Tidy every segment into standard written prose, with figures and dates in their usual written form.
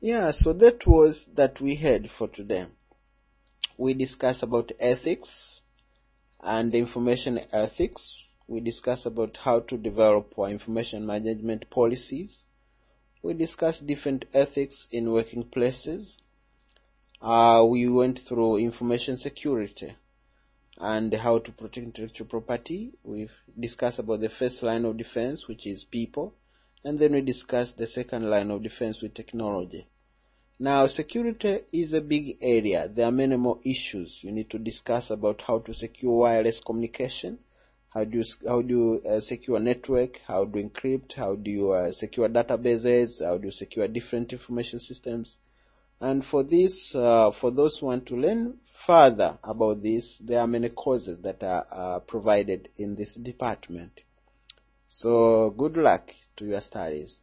Yeah, so that was that we had for today. We discussed about ethics and information ethics. We discussed about how to develop our information management policies. We discussed different ethics in working places. We went through information security and how to protect intellectual property. We've discussed about the first line of defense, which is people, and then we discussed the second line of defense with technology. Now, security is a big area. There are many more issues you need to discuss about how to secure wireless communication, how do you secure network, how do you encrypt, how do you secure databases, how do you secure different information systems. And for this, for those who want to learn further about this, there are many courses that are provided in this department. So good luck to your studies.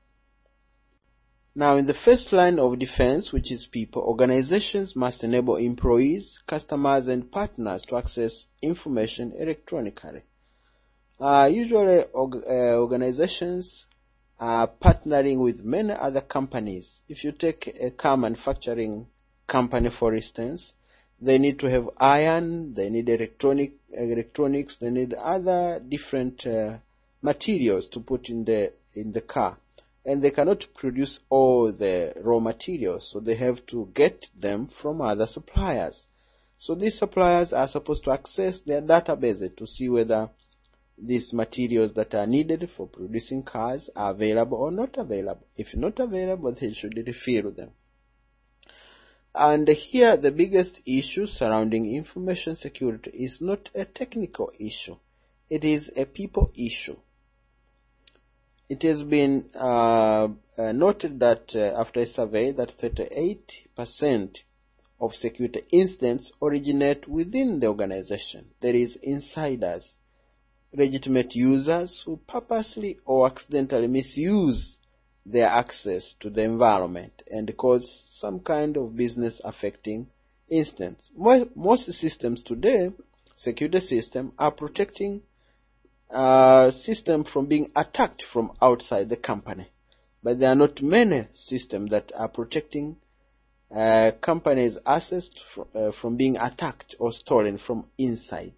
Now, in the first line of defense, which is people, organizations must enable employees, customers, and partners to access information electronically. Usually, organizations are partnering with many other companies. If you take a car manufacturing company, for instance, they need to have iron, they need electronics, they need other different materials to put in the car. And they cannot produce all the raw materials, so they have to get them from other suppliers. So these suppliers are supposed to access their database to see whether these materials that are needed for producing cars are available or not available. If not available, they should refill them. And here, the biggest issue surrounding information security is not a technical issue. It is a people issue. It has been noted that after a survey that 38% of security incidents originate within the organization. There is insiders, legitimate users who purposely or accidentally misuse their access to the environment and cause some kind of business affecting incidents. Most systems today, security systems, are protecting system from being attacked from outside the company. But there are not many systems that are protecting companies' assets from being attacked or stolen from inside.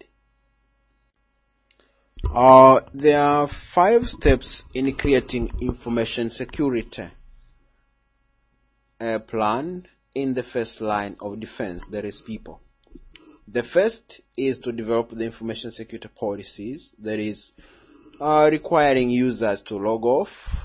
There are 5 steps in creating information security plan in the first line of defense. There is people. The first is to develop the information security policies. That is requiring users to log off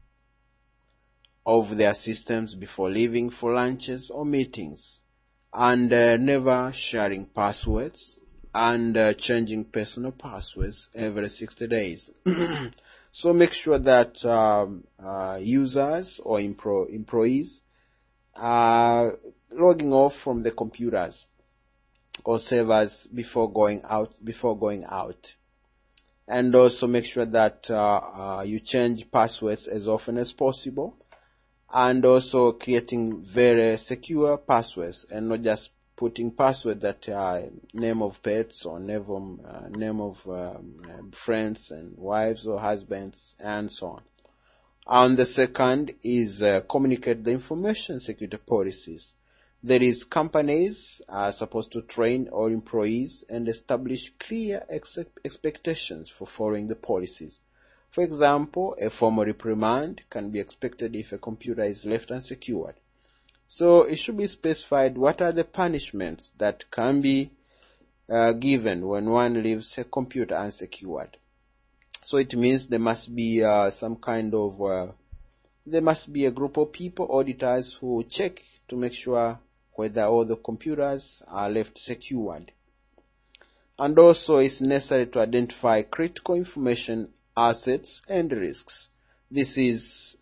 of their systems before leaving for lunches or meetings, and never sharing passwords, and changing personal passwords every 60 days. So make sure that users or employees are logging off from the computers or servers before going out. And also make sure that you change passwords as often as possible, and also creating very secure passwords and not just putting passwords that are name of pets or name of friends and wives or husbands and so on. And the second is communicate the information security policies. There is companies are supposed to train all employees and establish clear expectations for following the policies. For example, a formal reprimand can be expected if a computer is left unsecured. So it should be specified what are the punishments that can be given when one leaves a computer unsecured. So it means there must be there must be a group of people, auditors, who check to make sure whether all the computers are left secured. And also it's necessary to identify critical information, assets, and risks. This means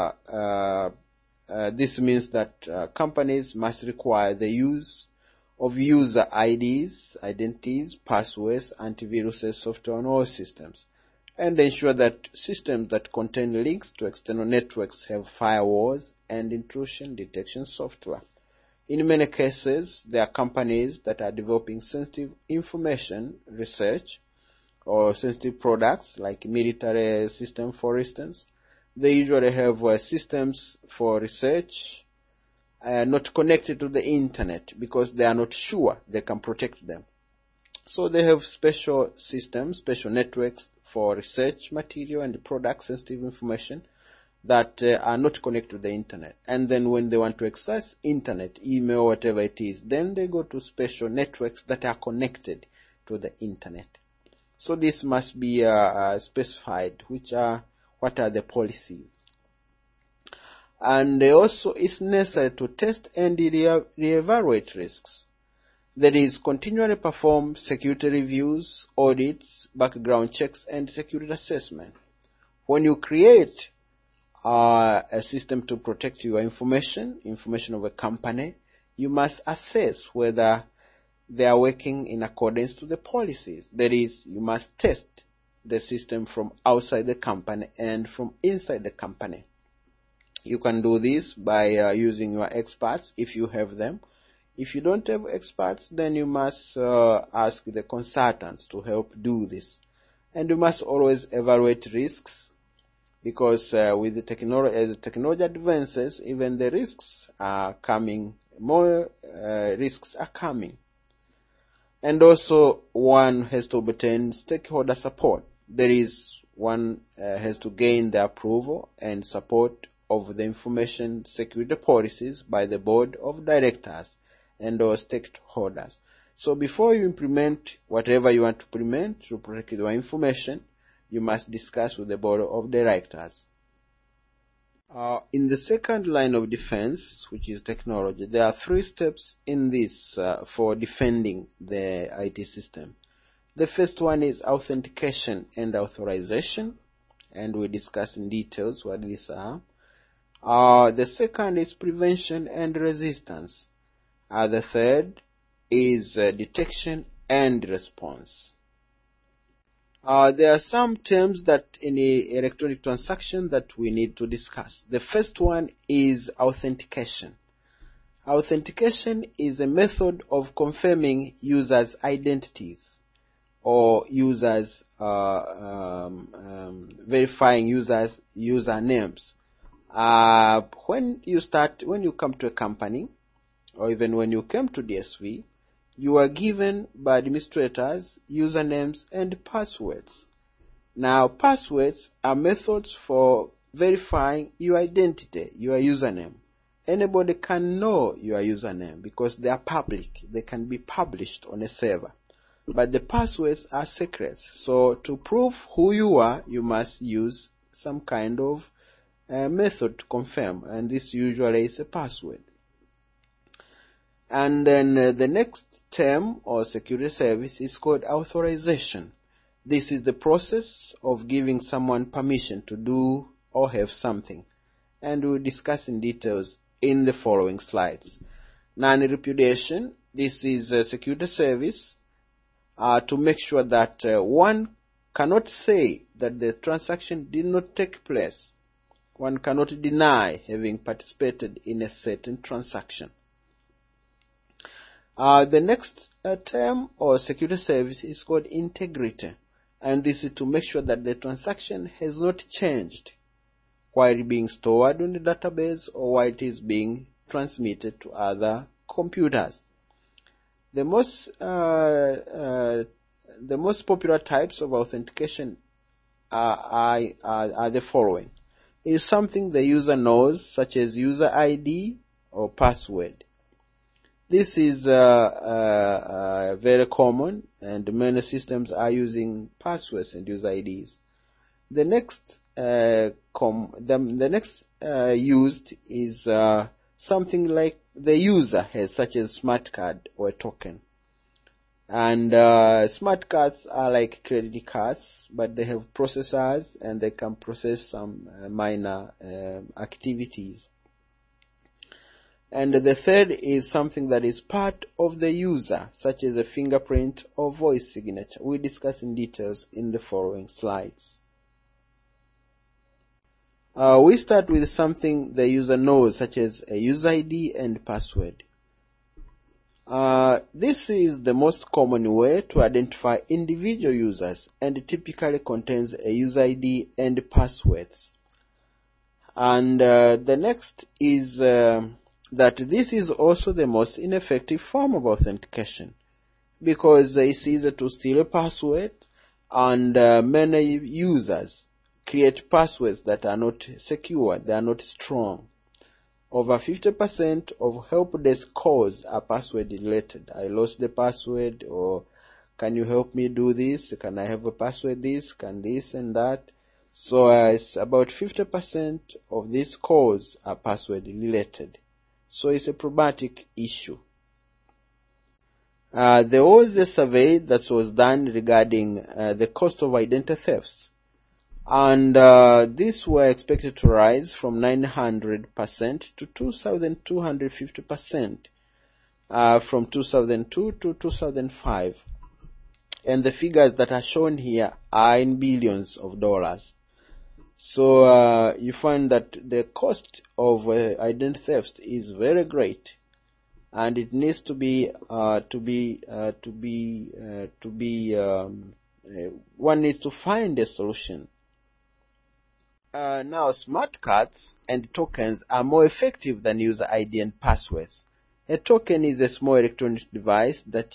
that companies must require the use of user IDs, identities, passwords, antiviruses, software on all systems, and ensure that systems that contain links to external networks have firewalls and intrusion detection software. In many cases, there are companies that are developing sensitive information research or sensitive products like military system, for instance. They usually have systems for research not connected to the internet because they are not sure they can protect them. So they have special systems, special networks for research material and product sensitive information that are not connected to the internet. And then when they want to access internet, email, whatever it is, then they go to special networks that are connected to the internet. So this must be specified, what are the policies. And also it's necessary to test and re-evaluate risks. That is, continually perform security reviews, audits, background checks, and security assessment. When you create a system to protect your information of a company, you must assess whether they are working in accordance to the policies. That is, you must test the system from outside the company and from inside the company. You can do this by using your experts if you have them. If you don't have experts, then you must ask the consultants to help do this. And you must always evaluate risks, because with the technology, as the technology advances, even the risks are coming, more risks are coming. And also one has to obtain stakeholder support. That is, one has to gain the approval and support of the information security policies by the board of directors and or stakeholders. So before you implement whatever you want to implement to protect your information, you must discuss with the board of directors. In the second line of defense, which is technology, there are 3 steps in this for defending the IT system. The first one is authentication and authorization, and we discuss in details what these are. The second is prevention and resistance. The third is detection and response. There are some terms that in the electronic transaction that we need to discuss. The first one is authentication. Authentication is a method of confirming users' identities or users verifying users' usernames. When you come to a company, or even when you came to DSV, you are given by administrators usernames and passwords. Now, passwords are methods for verifying your identity, your username. Anybody can know your username because they are public. They can be published on a server. But the passwords are secret. So to prove who you are, you must use some kind of method to confirm. And this usually is a password. And then the next term or security service is called authorization. This is the process of giving someone permission to do or have something. And we'll discuss in details in the following slides. Non-repudiation. This is a security service to make sure that one cannot say that the transaction did not take place. One cannot deny having participated in a certain transaction. The next term or security service is called integrity, and this is to make sure that the transaction has not changed while being stored on the database or while it is being transmitted to other computers. The most popular types of authentication are the following. It is something the user knows, such as user ID or password. This is very common, and many systems are using passwords and user IDs. The next used is something like the user has, such as smart card or a token. And smart cards are like credit cards, but they have processors and they can process some minor activities. And the third is something that is part of the user, such as a fingerprint or voice signature. We discuss in details in the following slides. We start with something the user knows, such as a user ID and password. This is the most common way to identify individual users, and it typically contains a user ID and passwords. And the next is that this is also the most ineffective form of authentication, because it's easy to steal a password, and many users create passwords that are not secure, they are not strong. Over 50% of help desk calls are password related. I lost the password, or can you help me do this? Can I have a password this? Can this and that? So it's about 50% of these calls are password related. So it's a problematic issue. There was a survey that was done regarding the cost of identity thefts. And these were expected to rise from 900% to 2,250% from 2002 to 2005. And the figures that are shown here are in billions of dollars. So you find that the cost of identity theft is very great, and it needs to be one needs to find a solution. Now, smart cards and tokens are more effective than user ID and passwords. A token is a small electronic device that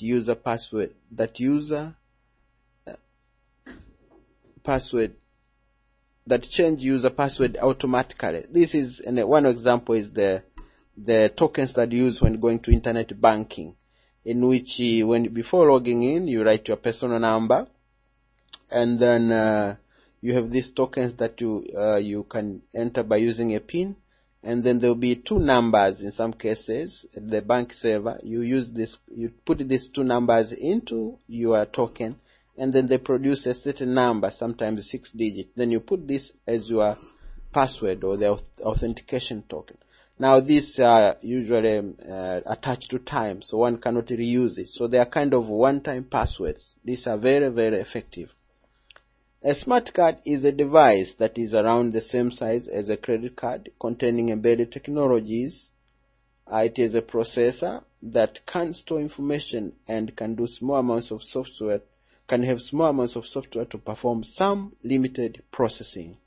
change user password automatically. This is, and one example is the tokens that you use when going to internet banking, in which before logging in, you write your personal number, and then you have these tokens that you can enter by using a PIN, and then there will be two numbers in some cases at the bank server. You put these two numbers into your token, and then they produce a certain number, sometimes 6 digits. Then you put this as your password or the authentication token. Now these are usually attached to time, so one cannot reuse it. So they are kind of one-time passwords. These are very, very effective. A smart card is a device that is around the same size as a credit card, containing embedded technologies. It is a processor that can store information and can do small amounts of software, can have small amounts of software to perform some limited processing.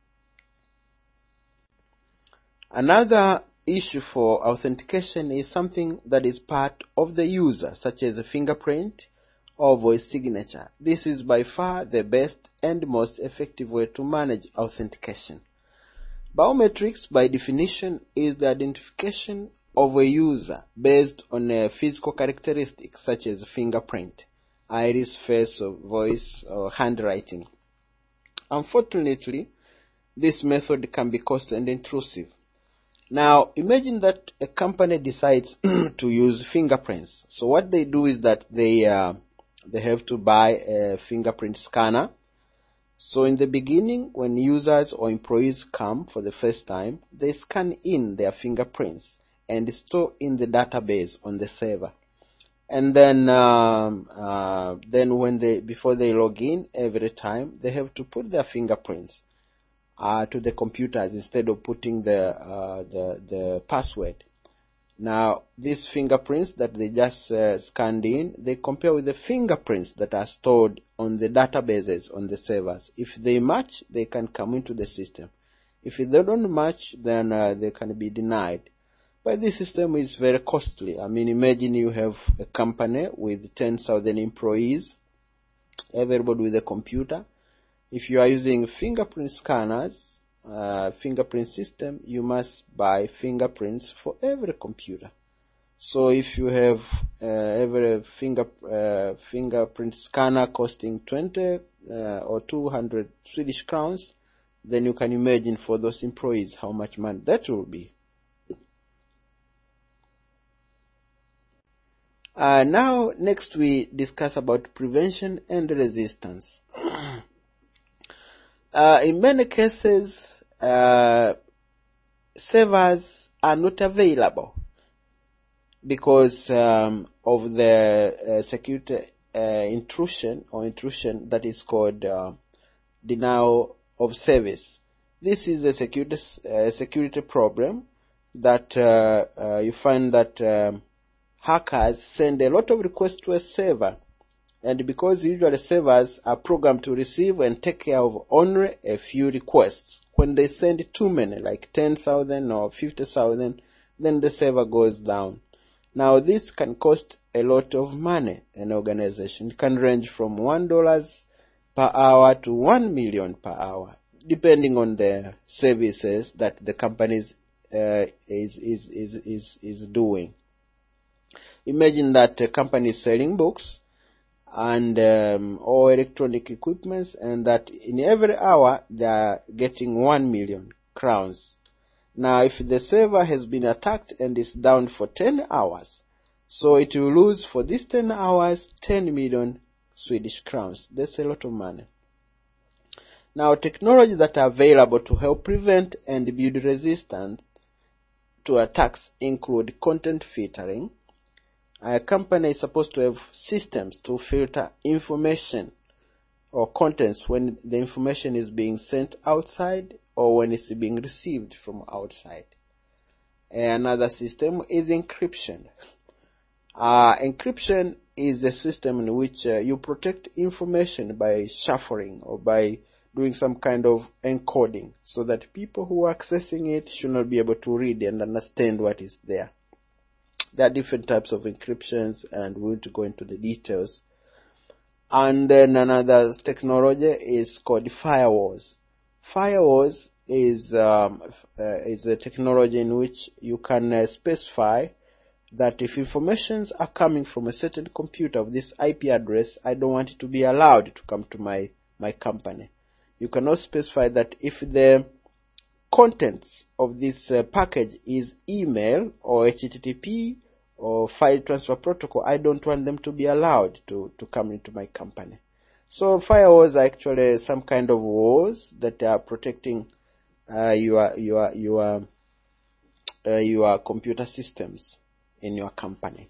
Another issue for authentication is something that is part of the user, such as a fingerprint or voice signature. This is by far the best and most effective way to manage authentication. Biometrics, by definition, is the identification of a user based on a physical characteristic such as fingerprint, iris, face, or voice, or handwriting. Unfortunately, this method can be costly and intrusive. Now, imagine that a company decides to use fingerprints. So what they do is that they have to buy a fingerprint scanner. So in the beginning, when users or employees come for the first time, they scan in their fingerprints and store in the database on the server. And then before they log in every time, they have to put their fingerprints to the computers instead of putting the password. Now, these fingerprints that they just scanned in, they compare with the fingerprints that are stored on the databases on the servers. If they match, they can come into the system. If they don't match, then they can be denied. But this system is very costly. I mean, imagine you have a company with 10,000 employees, everybody with a computer. If you are using fingerprint scanners, fingerprint system, you must buy fingerprints for every computer. So if you have every fingerprint scanner costing 20 or 200 Swedish crowns, then you can imagine for those employees how much money that will be. Now, next we discuss about prevention and resistance. In many cases, servers are not available because of the security intrusion that is called denial of service. This is a security problem that you find that hackers send a lot of requests to a server, and because usually servers are programmed to receive and take care of only a few requests, when they send too many, like 10,000 or 50,000, then the server goes down. Now this can cost a lot of money an organization. It can range from $1 per hour to 1 million per hour, depending on the services that the company is doing. Imagine that a company is selling books and or electronic equipments, and that in every hour they are getting 1 million crowns. Now if the server has been attacked and is down for 10 hours, so it will lose for these 10 hours 10 million Swedish crowns. That's a lot of money. Now technologies that are available to help prevent and build resistance to attacks include content filtering. A company is supposed to have systems to filter information or contents when the information is being sent outside or when it's being received from outside. Another system is encryption. Encryption is a system in which you protect information by shuffling or by doing some kind of encoding so that people who are accessing it should not be able to read and understand what is there. There are different types of encryptions, and we want to go into the details. And then another technology is called firewalls. Firewalls is a technology in which you can specify that if informations are coming from a certain computer of this IP address, I don't want it to be allowed to come to my company. You cannot specify that if the contents of this package is email or HTTP or file transfer protocol, I don't want them to be allowed to come into my company. So firewalls are actually some kind of walls that are protecting your computer systems in your company.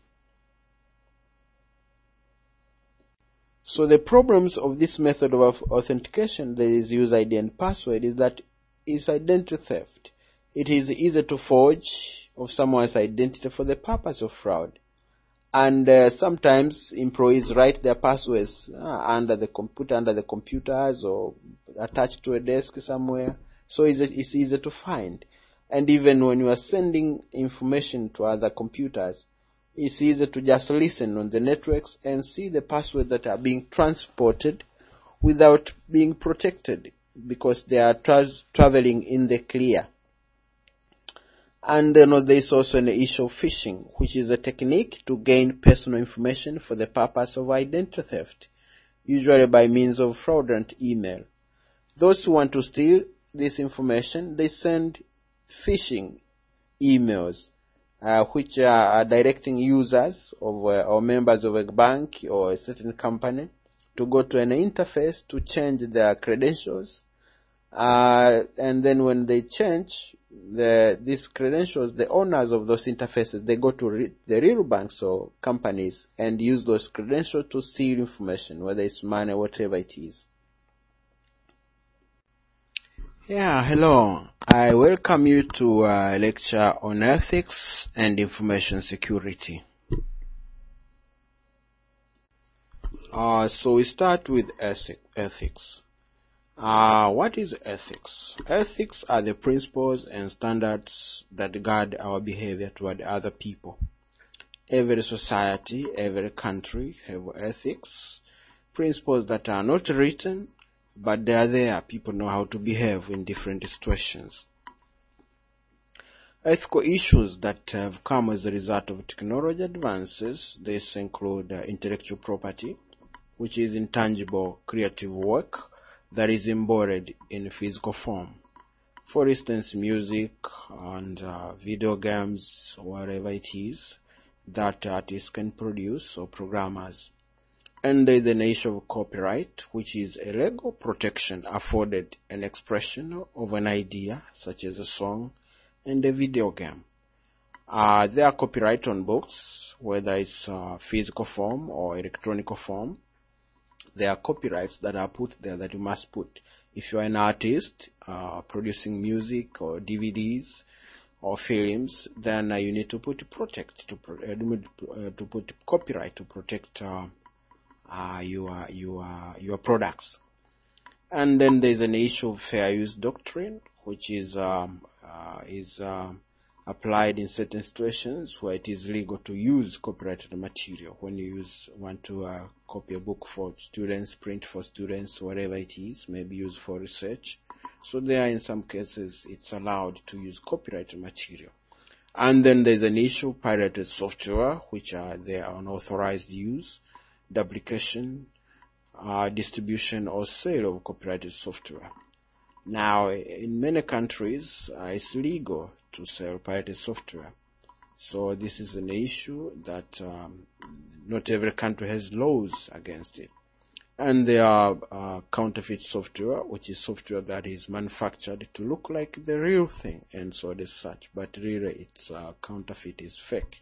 So the problems of this method of authentication, that is use ID and password, is that it's identity theft. It is easy to forge of someone's identity for the purpose of fraud. And sometimes employees write their passwords under the computers or attached to a desk somewhere. So it's easy to find. And even when you are sending information to other computers, it's easy to just listen on the networks and see the passwords that are being transported without being protected because they are traveling in the clear. And then there is also an issue of phishing, which is a technique to gain personal information for the purpose of identity theft, usually by means of fraudulent email. Those who want to steal this information, they send phishing emails, which are directing users of or members of a bank or a certain company to go to an interface to change their credentials. And then when they change these credentials, the owners of those interfaces, they go to the real banks or companies and use those credentials to steal information, whether it's money, whatever it is. Yeah, hello. I welcome you to a lecture on ethics and information security. So we start with ethics. What is ethics? Ethics are the principles and standards that guide our behavior toward other people. Every society, every country have ethics, principles that are not written, but they are there. People know how to behave in different situations. Ethical issues that have come as a result of technology advances, this include intellectual property, which is intangible creative work that is embodied in physical form. For instance, music and video games, whatever it is that artists can produce or programmers. And there is an issue of copyright, which is a legal protection afforded an expression of an idea, such as a song and a video game. There are copyright on books, whether it's physical form or electronic form. There are copyrights that are put there that you must put. If you are an artist producing music or DVDs or films, then you need to put to put copyright to protect your products. And then there's an issue of fair use doctrine, which is applied in certain situations where it is legal to use copyrighted material. When you want to copy a book for students, print for students, whatever it is, maybe use for research. So there, in some cases, it's allowed to use copyrighted material. And then there's an issue, pirated software, which are their unauthorized use, duplication, distribution or sale of copyrighted software. Now, in many countries, it's legal to sell pirated software. So this is an issue that not every country has laws against it. And there are counterfeit software, which is software that is manufactured to look like the real thing, and so as such, but really it's counterfeit, is fake.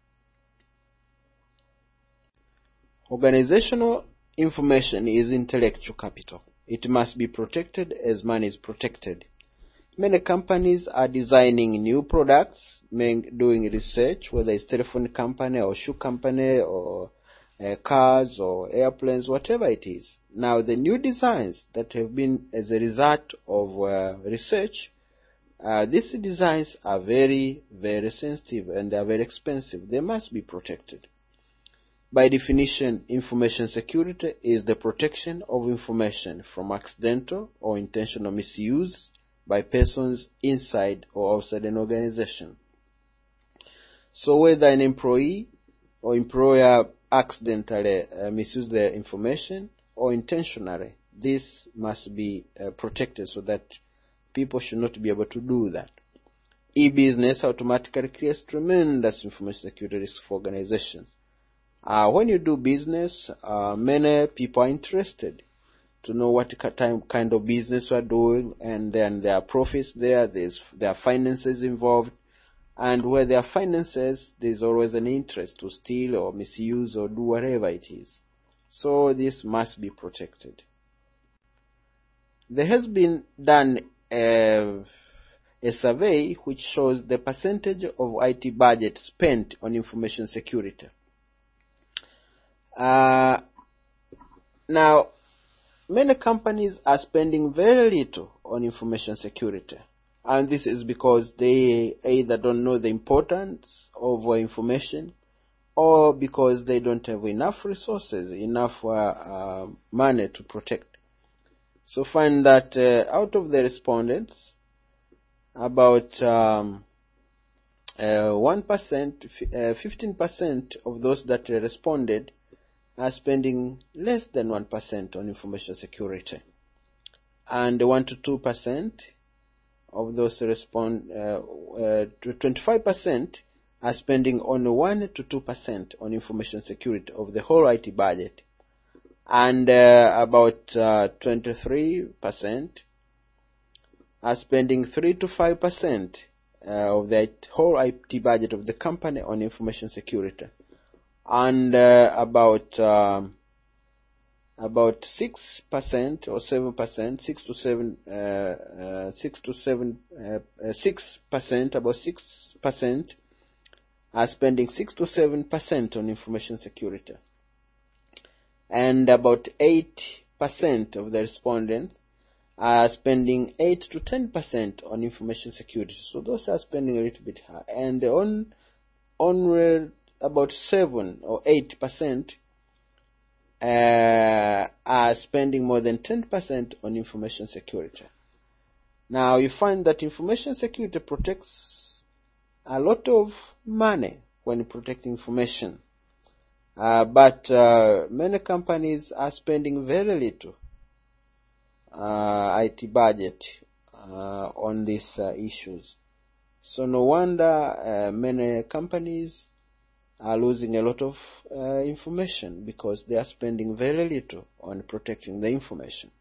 Organizational information is intellectual capital. It must be protected as money is protected. Many companies are designing new products, doing research, whether it's telephone company or shoe company or cars or airplanes, whatever it is. Now, the new designs that have been as a result of research, these designs are very, very sensitive and they are very expensive. They must be protected. By definition, information security is the protection of information from accidental or intentional misuse by persons inside or outside an organization. So whether an employee or employer accidentally misuse their information or intentionally, this must be protected so that people should not be able to do that. E-business automatically creates tremendous information security risks for organizations. When you do business, many people are interested to know what kind of business you are doing, and then there are profits there, there are finances involved, and where there are finances, there's always an interest to steal or misuse or do whatever it is. So this must be protected. There has been done a survey which shows the percentage of IT budget spent on information security. Now, many companies are spending very little on information security, and this is because they either don't know the importance of information, or because they don't have enough resources, enough money to protect. So find that out of the respondents, about 1%, 15% of those that responded are spending less than 1% on information security, and 1 to 2% of those 25% are spending only 1 to 2% on information security of the whole IT budget, and about 23% are spending 3 to 5% of the whole IT budget of the company on information security. And about 6% or 7%, 6%, about 6% are spending 6 to 7% on information security, and about 8% of the respondents are spending 8 to 10% on information security. So those are spending a little bit high, and on about 7 or 8% are spending more than 10% on information security. Now you find that information security protects a lot of money when protecting information, but many companies are spending very little IT budget on these issues. So no wonder many companies are losing a lot of information because they are spending very little on protecting the information.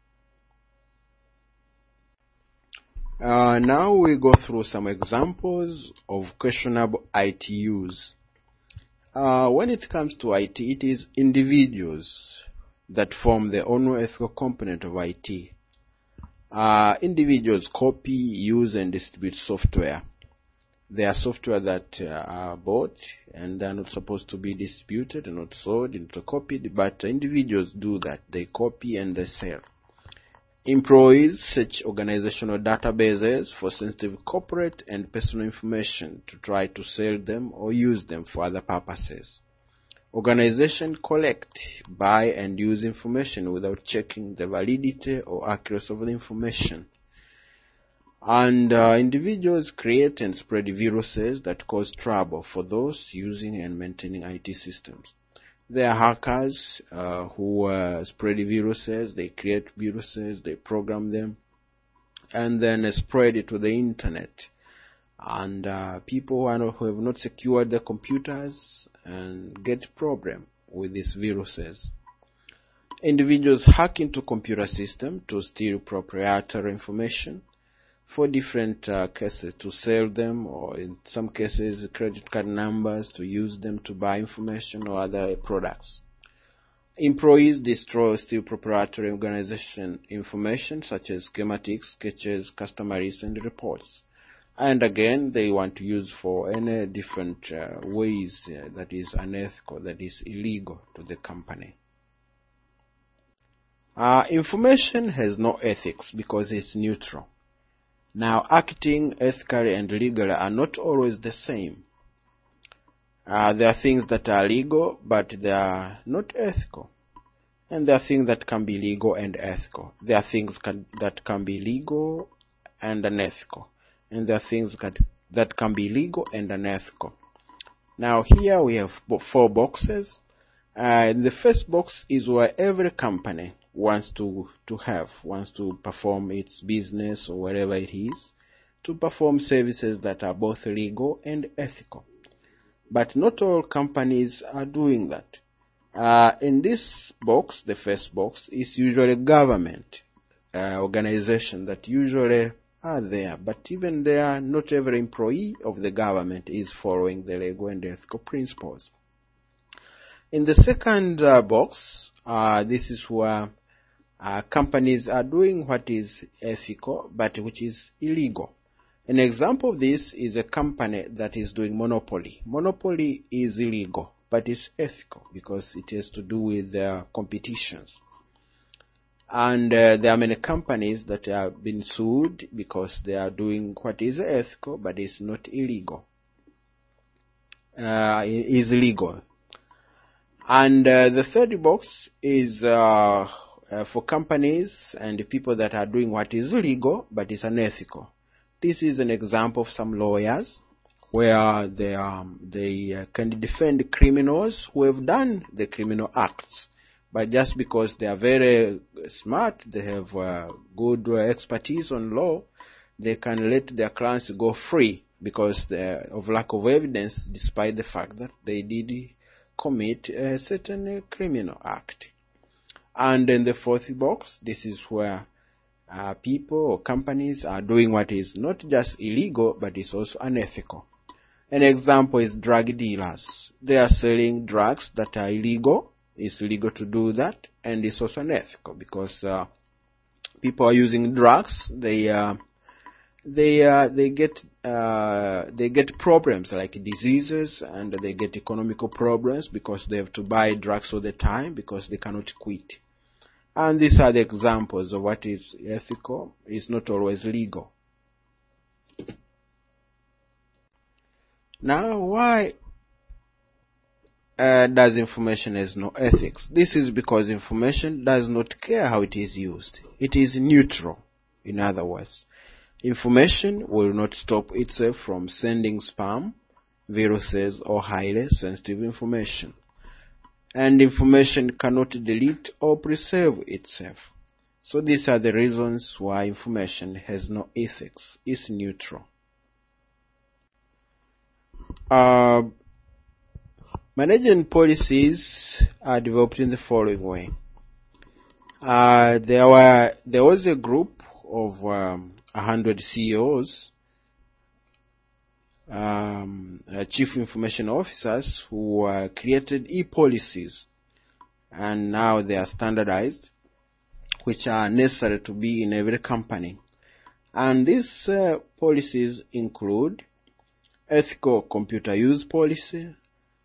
Now we go through some examples of questionable IT use. When it comes to IT, it is individuals that form the unethical component of IT. Individuals copy, use, and distribute software. There are software that are bought and they are not supposed to be distributed and not sold, not copied, but individuals do that. They copy and they sell. Employees search organizational databases for sensitive corporate and personal information to try to sell them or use them for other purposes. Organizations collect, buy, and use information without checking the validity or accuracy of the information. And individuals create and spread viruses that cause trouble for those using and maintaining IT systems. There are hackers who spread viruses. They create viruses, they program them, and then spread it to the internet. And people who have not secured their computers and get problem with these viruses. Individuals hack into computer systems to steal proprietary information for different cases, to sell them, or in some cases credit card numbers to use them to buy information or other products. Employees destroy or steal proprietary organization information such as schematics, sketches, customer lists, and reports. And again, they want to use for any different ways that is unethical, that is illegal to the company. Information has no ethics because it's neutral. Now, acting ethically and legally are not always the same. There are things that are legal, but they are not ethical. And there are things that can be legal and ethical. There are things that can be legal and unethical. And there are things that can be legal and unethical. Now, here we have 4 boxes. The first box is where every company wants to perform its business or whatever it is, to perform services that are both legal and ethical. But not all companies are doing that. In this box, the first box, is usually government organization that usually are there. But even there, not every employee of the government is following the legal and ethical principles. In the second box, this is where companies are doing what is ethical but which is illegal. An example of this is a company that is doing monopoly. Monopoly is illegal, but it's ethical because it has to do with competitions. And there are many companies that have been sued because they are doing what is ethical, but it's not illegal. Is legal. And the third box is for companies and people that are doing what is legal, but is unethical. This is an example of some lawyers where they can defend criminals who have done the criminal acts. But just because they are very smart, they have good expertise on law, they can let their clients go free because of lack of evidence, despite the fact that they did commit a certain criminal act. And in the fourth box, this is where people or companies are doing what is not just illegal, but is also unethical. An example is drug dealers. They are selling drugs that are illegal. It's illegal to do that, and it's also unethical because people are using drugs. They get problems like diseases, and they get economical problems because they have to buy drugs all the time because they cannot quit. And these are the examples of what is ethical. It's not always legal. Now, why does information has no ethics? This is because information does not care how it is used. It is neutral, in other words. Information will not stop itself from sending spam, viruses, or highly sensitive information. And information cannot delete or preserve itself. So these are the reasons why information has no ethics. It's neutral. Management policies are developed in the following way. There was a group of 100 CEOs, chief information officers, who created e-policies, and now they are standardized, which are necessary to be in every company. And these policies include ethical computer use policy,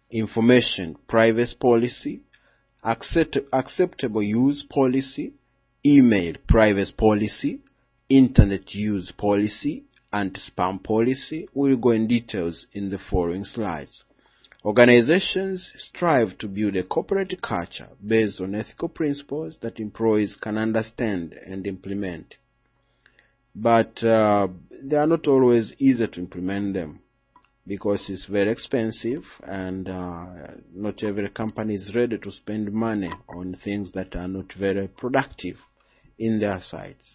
information privacy policy, acceptable use policy, email privacy policy, internet use policy, anti-spam policy. We'll go in details in the following slides. Organizations strive to build a corporate culture based on ethical principles that employees can understand and implement. But they are not always easy to implement them because it's very expensive, and not every company is ready to spend money on things that are not very productive in their sites.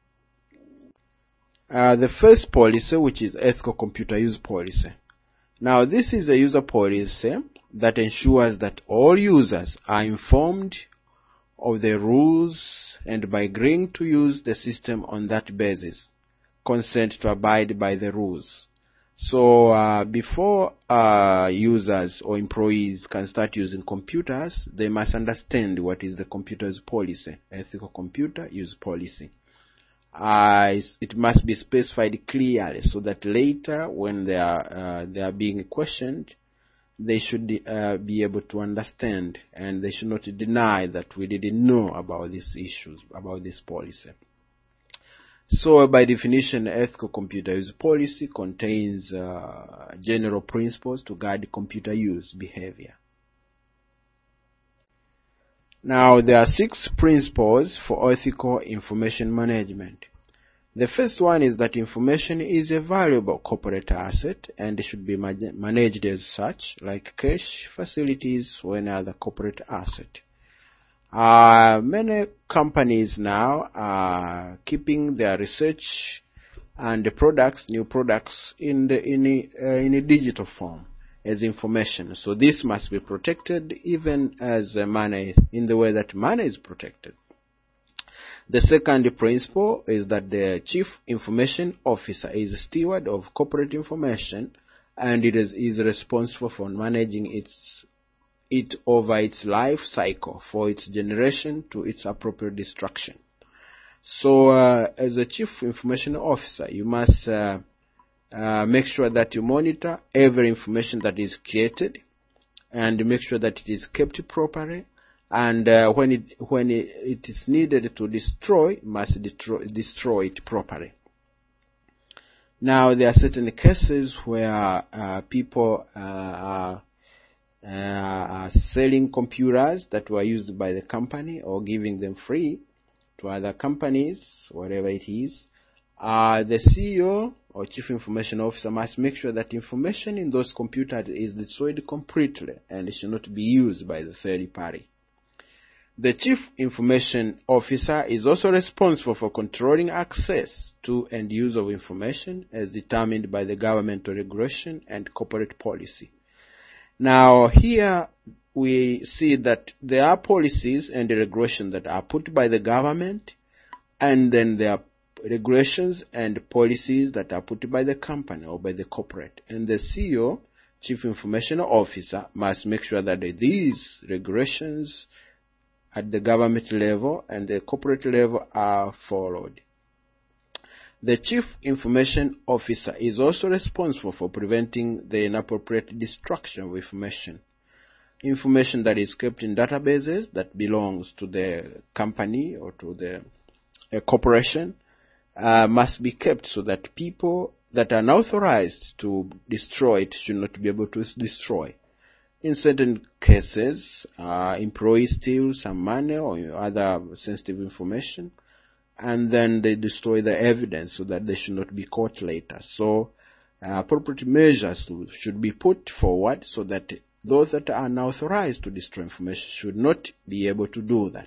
The first policy, which is ethical computer use policy. Now, this is a user policy that ensures that all users are informed of the rules and by agreeing to use the system on that basis, consent to abide by the rules. So before users or employees can start using computers, they must understand what is the computer's policy, ethical computer use policy. It must be specified clearly so that later when they are being questioned, they should be able to understand, and they should not deny that we didn't know about these issues, about this policy. So by definition, ethical computer use policy contains general principles to guide computer use behavior. Now, there are 6 principles for ethical information management. The first one is that information is a valuable corporate asset and should be managed as such, like cash, facilities, or any other corporate asset. Many companies now are keeping their research and the products, new products, in a digital form as information. So this must be protected even as money, in the way that money is protected. The second principle is that the chief information officer is a steward of corporate information, and it is responsible for managing it over its life cycle, for its generation to its appropriate destruction. So as a chief information officer, you must make sure that you monitor every information that is created and make sure that it is kept properly, and when it is needed to destroy, must destroy it properly. Now, there are certain cases where people are selling computers that were used by the company or giving them free to other companies, whatever it is. The CEO or Chief Information Officer must make sure that information in those computers is destroyed completely and it should not be used by the third party. The Chief Information Officer is also responsible for controlling access to and use of information as determined by the governmental regulation and corporate policy. Now, here we see that there are policies and regulations that are put by the government, and then there are regulations and policies that are put by the company or by the corporate. And the CEO, Chief Information Officer, must make sure that these regulations at the government level and the corporate level are followed. The Chief Information Officer is also responsible for preventing the inappropriate destruction of information. Information that is kept in databases that belongs to the company or to the corporation must be kept so that people that are unauthorized to destroy it should not be able to destroy. In certain cases, employees steal some money or other sensitive information, and then they destroy the evidence so that they should not be caught later. So appropriate measures should be put forward so that those that are unauthorized to destroy information should not be able to do that.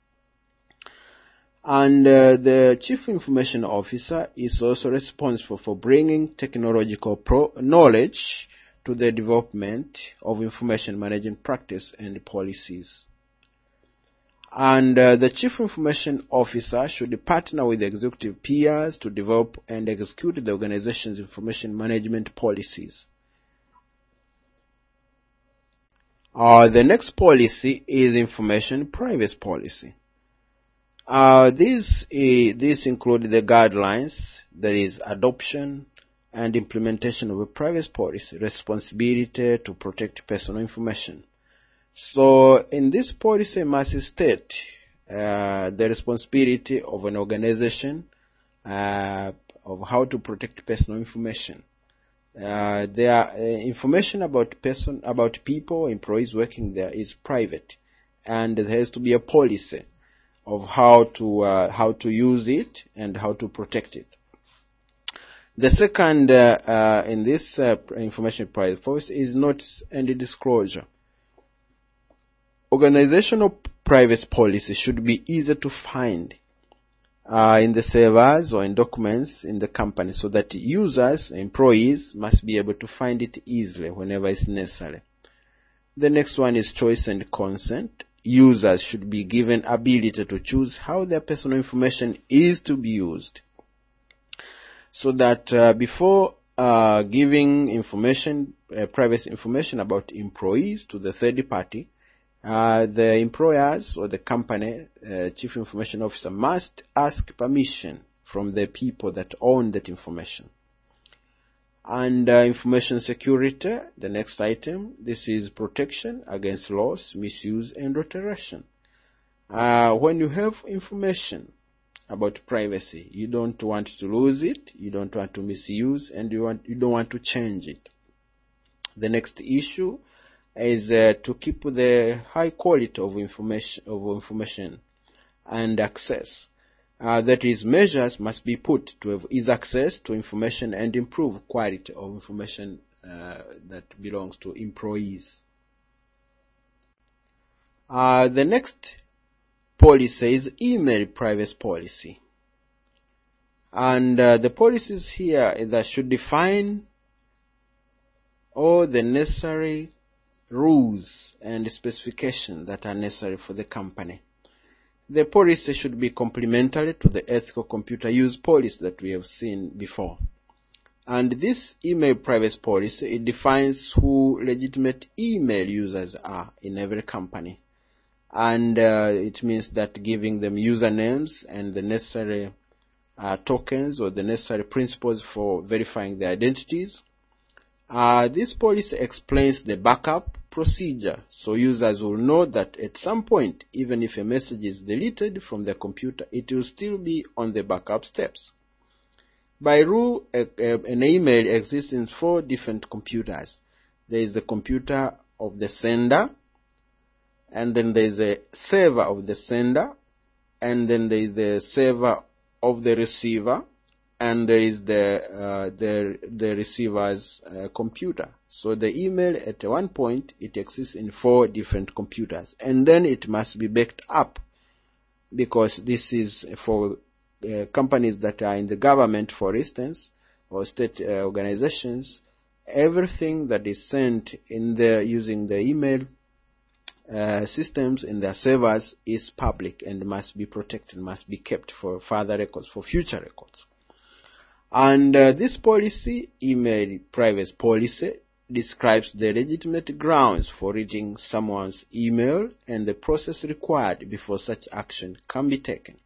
And the Chief Information Officer is also responsible for bringing technological knowledge to the development of information management practice and policies. And the Chief Information Officer should partner with the executive peers to develop and execute the organization's information management policies. The next policy is information privacy policy. These include the guidelines, that is adoption and implementation of a privacy policy, responsibility to protect personal information. So in this policy must state the responsibility of an organization of how to protect personal information. Their information about people, employees working there is private, and there has to be a policy of how to use it and how to protect it. The second in this information privacy policy is notice and disclosure. Organizational privacy policy should be easy to find in the servers or in documents in the company, so that users, employees, must be able to find it easily whenever it's necessary. The next one is choice and consent. Users should be given ability to choose how their personal information is to be used, so that before giving information, privacy information about employees to the third party, the employers or the company chief information officer must ask permission from the people that own that information. And information security, the next item, this is protection against loss, misuse, and alteration. When you have information about privacy, you don't want to lose it, you don't want to misuse, and you don't want to change it. The next issue is to keep the high quality of information and access. That is, measures must be put to have easy access to information and improve quality of information that belongs to employees. The next policy is email privacy policy. And the policies here that should define all the necessary rules and specifications that are necessary for the company. The policy should be complementary to the ethical computer use policy that we have seen before. And this email privacy policy, it defines who legitimate email users are in every company. And it means that giving them usernames and the necessary tokens or the necessary principles for verifying their identities. This policy explains the backup procedure, so users will know that at some point, even if a message is deleted from their computer, it will still be on the backup steps. By rule, an email exists in 4 different computers. There is the computer of the sender, and then there is a server of the sender, and then there is the server of the receiver, and there is the receiver's computer. So the email at one point, it exists in 4 different computers, and then it must be backed up, because this is for companies that are in the government, for instance, or state organizations. Everything that is sent in there using the email systems in their servers is public and must be protected, must be kept for further records, for future records. And this policy, email privacy policy, describes the legitimate grounds for reading someone's email and the process required before such action can be taken.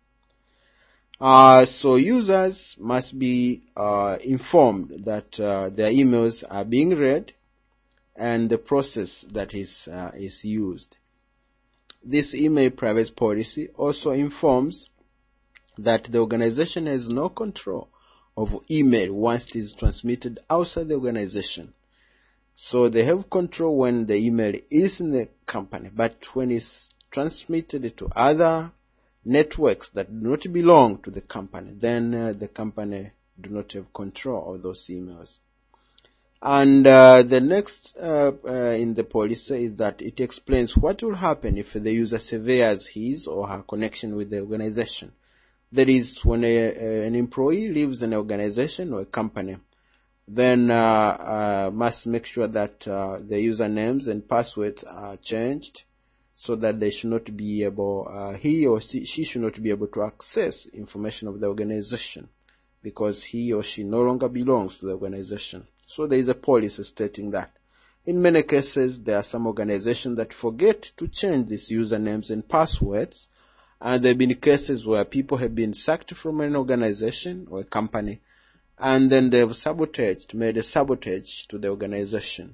So users must be informed that their emails are being read and the process that is used. This email privacy policy also informs that the organization has no control of email once it is transmitted outside the organization. So they have control when the email is in the company, but when it's transmitted to other networks that do not belong to the company, then the company do not have control of those emails. And the next in the policy is that it explains what will happen if the user severs his or her connection with the organization. That is, when an employee leaves an organization or a company, then must make sure that the usernames and passwords are changed, so that they should not be able, he or she should not be able to access information of the organization, because he or she no longer belongs to the organization. So there is a policy stating that. In many cases, there are some organizations that forget to change these usernames and passwords, and there have been cases where people have been sacked from an organization or a company, and then they have made a sabotage to the organization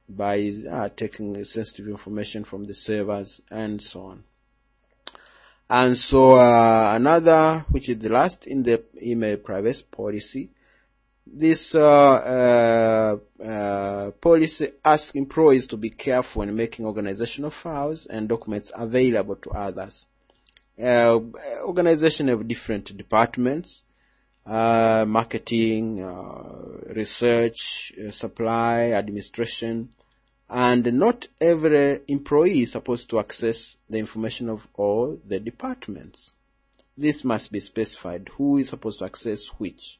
by taking sensitive information from the servers and so on. And so another, which is the last in the email privacy policy, this policy asks employees to be careful when making organizational files and documents available to others. Organizations have different departments, marketing, research, supply, administration, and not every employee is supposed to access the information of all the departments. This must be specified, who is supposed to access which.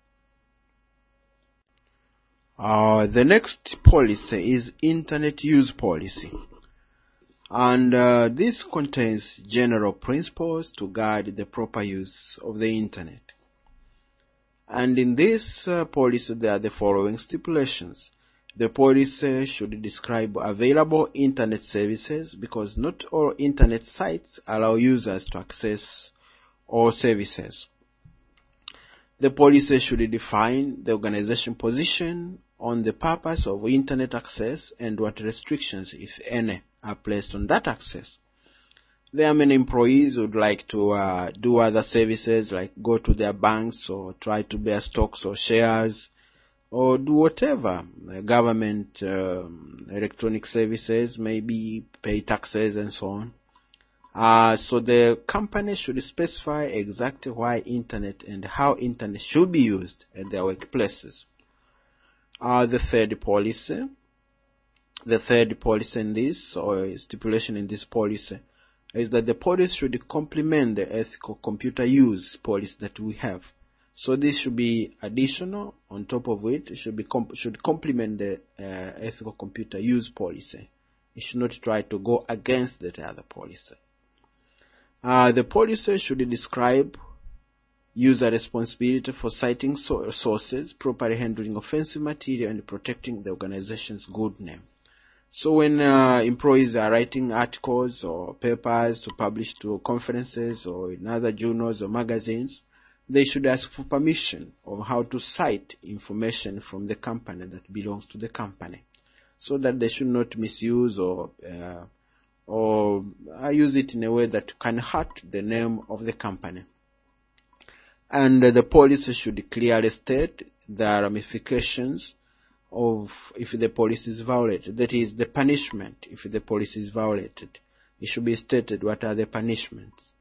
The next policy is Internet Use Policy. And this contains general principles to guide the proper use of the Internet. And in this policy, there are the following stipulations. The policy should describe available Internet services, because not all Internet sites allow users to access all services. The policy should define the organization position on the purpose of Internet access and what restrictions, if any, are placed on that access. There are many employees who would like to do other services, like go to their banks or try to buy stocks or shares or do whatever. Government electronic services, maybe pay taxes and so on. So the company should specify exactly why Internet and how Internet should be used at their workplaces. The third policy in this, or stipulation in this policy, is that the policy should complement the ethical computer use policy that we have. So this should be additional on top of it. It should complement the ethical computer use policy. It should not try to go against that other policy. The policy should describe user responsibility for citing sources, properly handling offensive material, and protecting the organization's good name. So when employees are writing articles or papers to publish to conferences or in other journals or magazines, they should ask for permission on how to cite information from the company that belongs to the company, so that they should not misuse or use it in a way that can hurt the name of the company. And the policy should clearly state the ramifications of if the policy is violated. That is, the punishment if the policy is violated. It should be stated what are the punishments.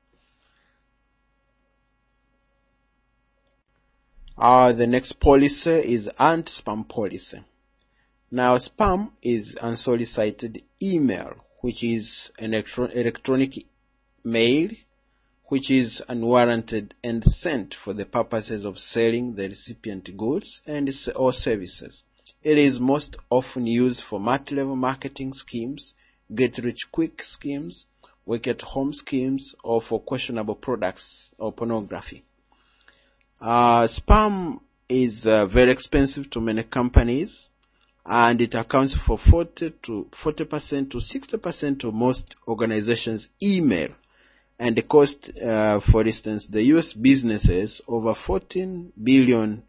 The next policy is anti-spam policy. Now, spam is unsolicited email, which is an electronic mail which is unwarranted and sent for the purposes of selling the recipient goods or services. It is most often used for multi-level marketing schemes, get-rich-quick schemes, work-at-home schemes, or for questionable products or pornography. Spam is very expensive to many companies, and it accounts for 40% to 60% of most organizations' email, and the cost, for instance, the U.S. businesses over $14 billion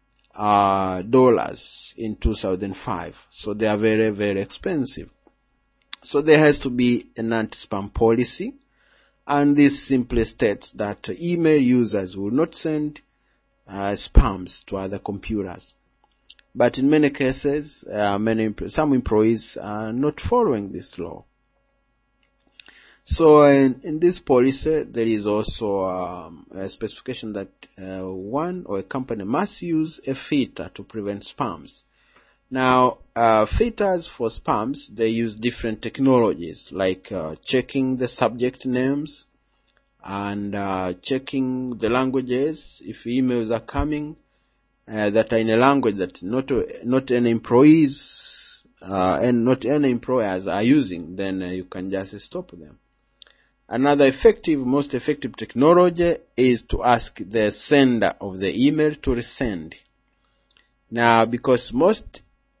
in 2005. So they are very, very expensive. So there has to be an anti-spam policy, and this simply states that email users will not send spams to other computers. But in many cases, some employees are not following this law. So in this policy, there is also a specification that one or a company must use a filter to prevent spams. Now, filters for spams, they use different technologies, like checking the subject names and checking the languages. If emails are coming that are in a language that not any employees and not any employers are using, then you can just stop them. Another most effective technology is to ask the sender of the email to resend. Now, because most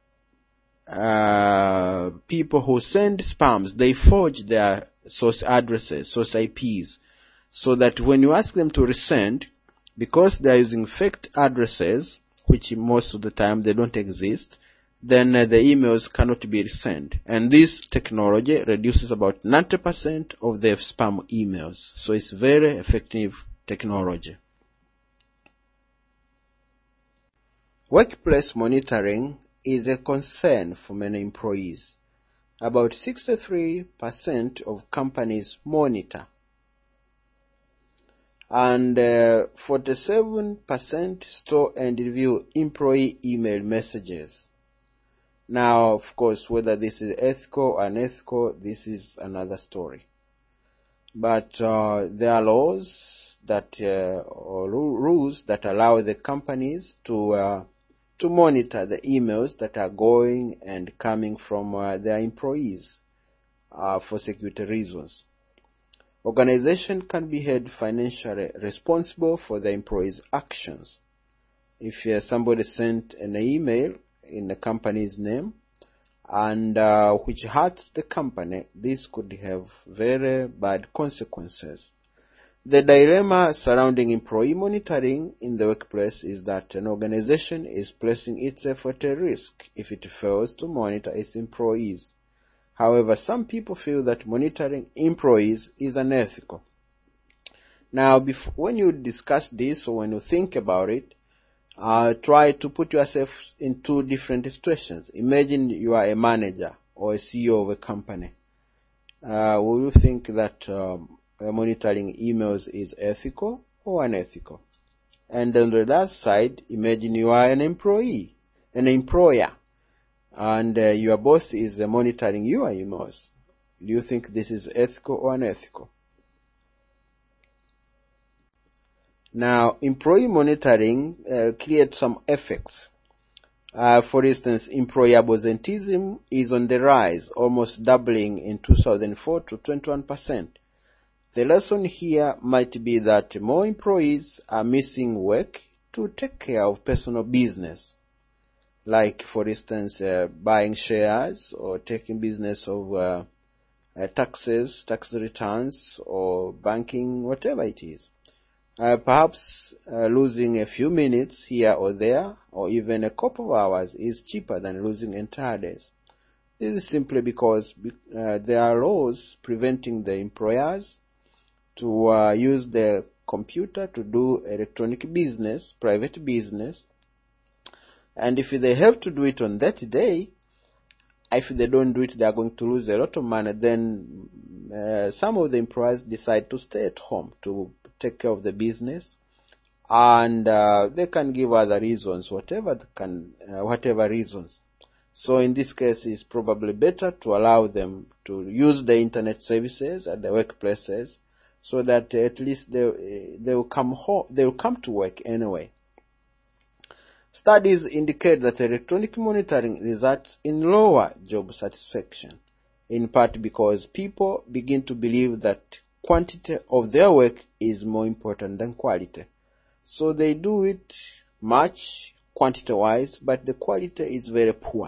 people who send spams, they forge their source addresses, source IPs, so that when you ask them to resend, because they are using fake addresses, which most of the time they don't exist, then the emails cannot be resent. And this technology reduces about 90% of the spam emails. So it's very effective technology. Workplace monitoring is a concern for many employees. About 63% of companies monitor, and 47% store and review employee email messages. Now, of course, whether this is ethical or unethical, this is another story. But there are laws that or rules that allow the companies to monitor the emails that are going and coming from their employees for security reasons. Organization can be held financially responsible for the employees' actions. If somebody sent an email in the company's name and which hurts the company, this could have very bad consequences. The dilemma surrounding employee monitoring in the workplace is that an organization is placing itself at a risk if it fails to monitor its employees. However, some people feel that monitoring employees is unethical. Now, when you discuss this or when you think about it, try to put yourself in two different situations. Imagine you are a manager or a CEO of a company. Will you think that monitoring emails is ethical or unethical? And on the other side, imagine you are an employer, and your boss is monitoring your emails. Do you think this is ethical or unethical? Now, employee monitoring creates some effects. For instance, employer absenteeism is on the rise, almost doubling in 2004 to 21%. The lesson here might be that more employees are missing work to take care of personal business, like, for instance, buying shares or taking business of taxes, tax returns, or banking, whatever it is. Perhaps losing a few minutes here or there, or even a couple of hours, is cheaper than losing entire days. This is simply because there are laws preventing the employers to use the computer to do electronic business, private business, and if they have to do it on that day, if they don't do it, they are going to lose a lot of money. Then some of the employers decide to stay at home to take care of the business, and they can give other reasons, whatever reasons. So in this case, it's probably better to allow them to use the internet services at the workplaces, so that at least they will come to work anyway. Studies indicate that electronic monitoring results in lower job satisfaction, in part because people begin to believe that quantity of their work is more important than quality. So they do it much quantity-wise, but the quality is very poor.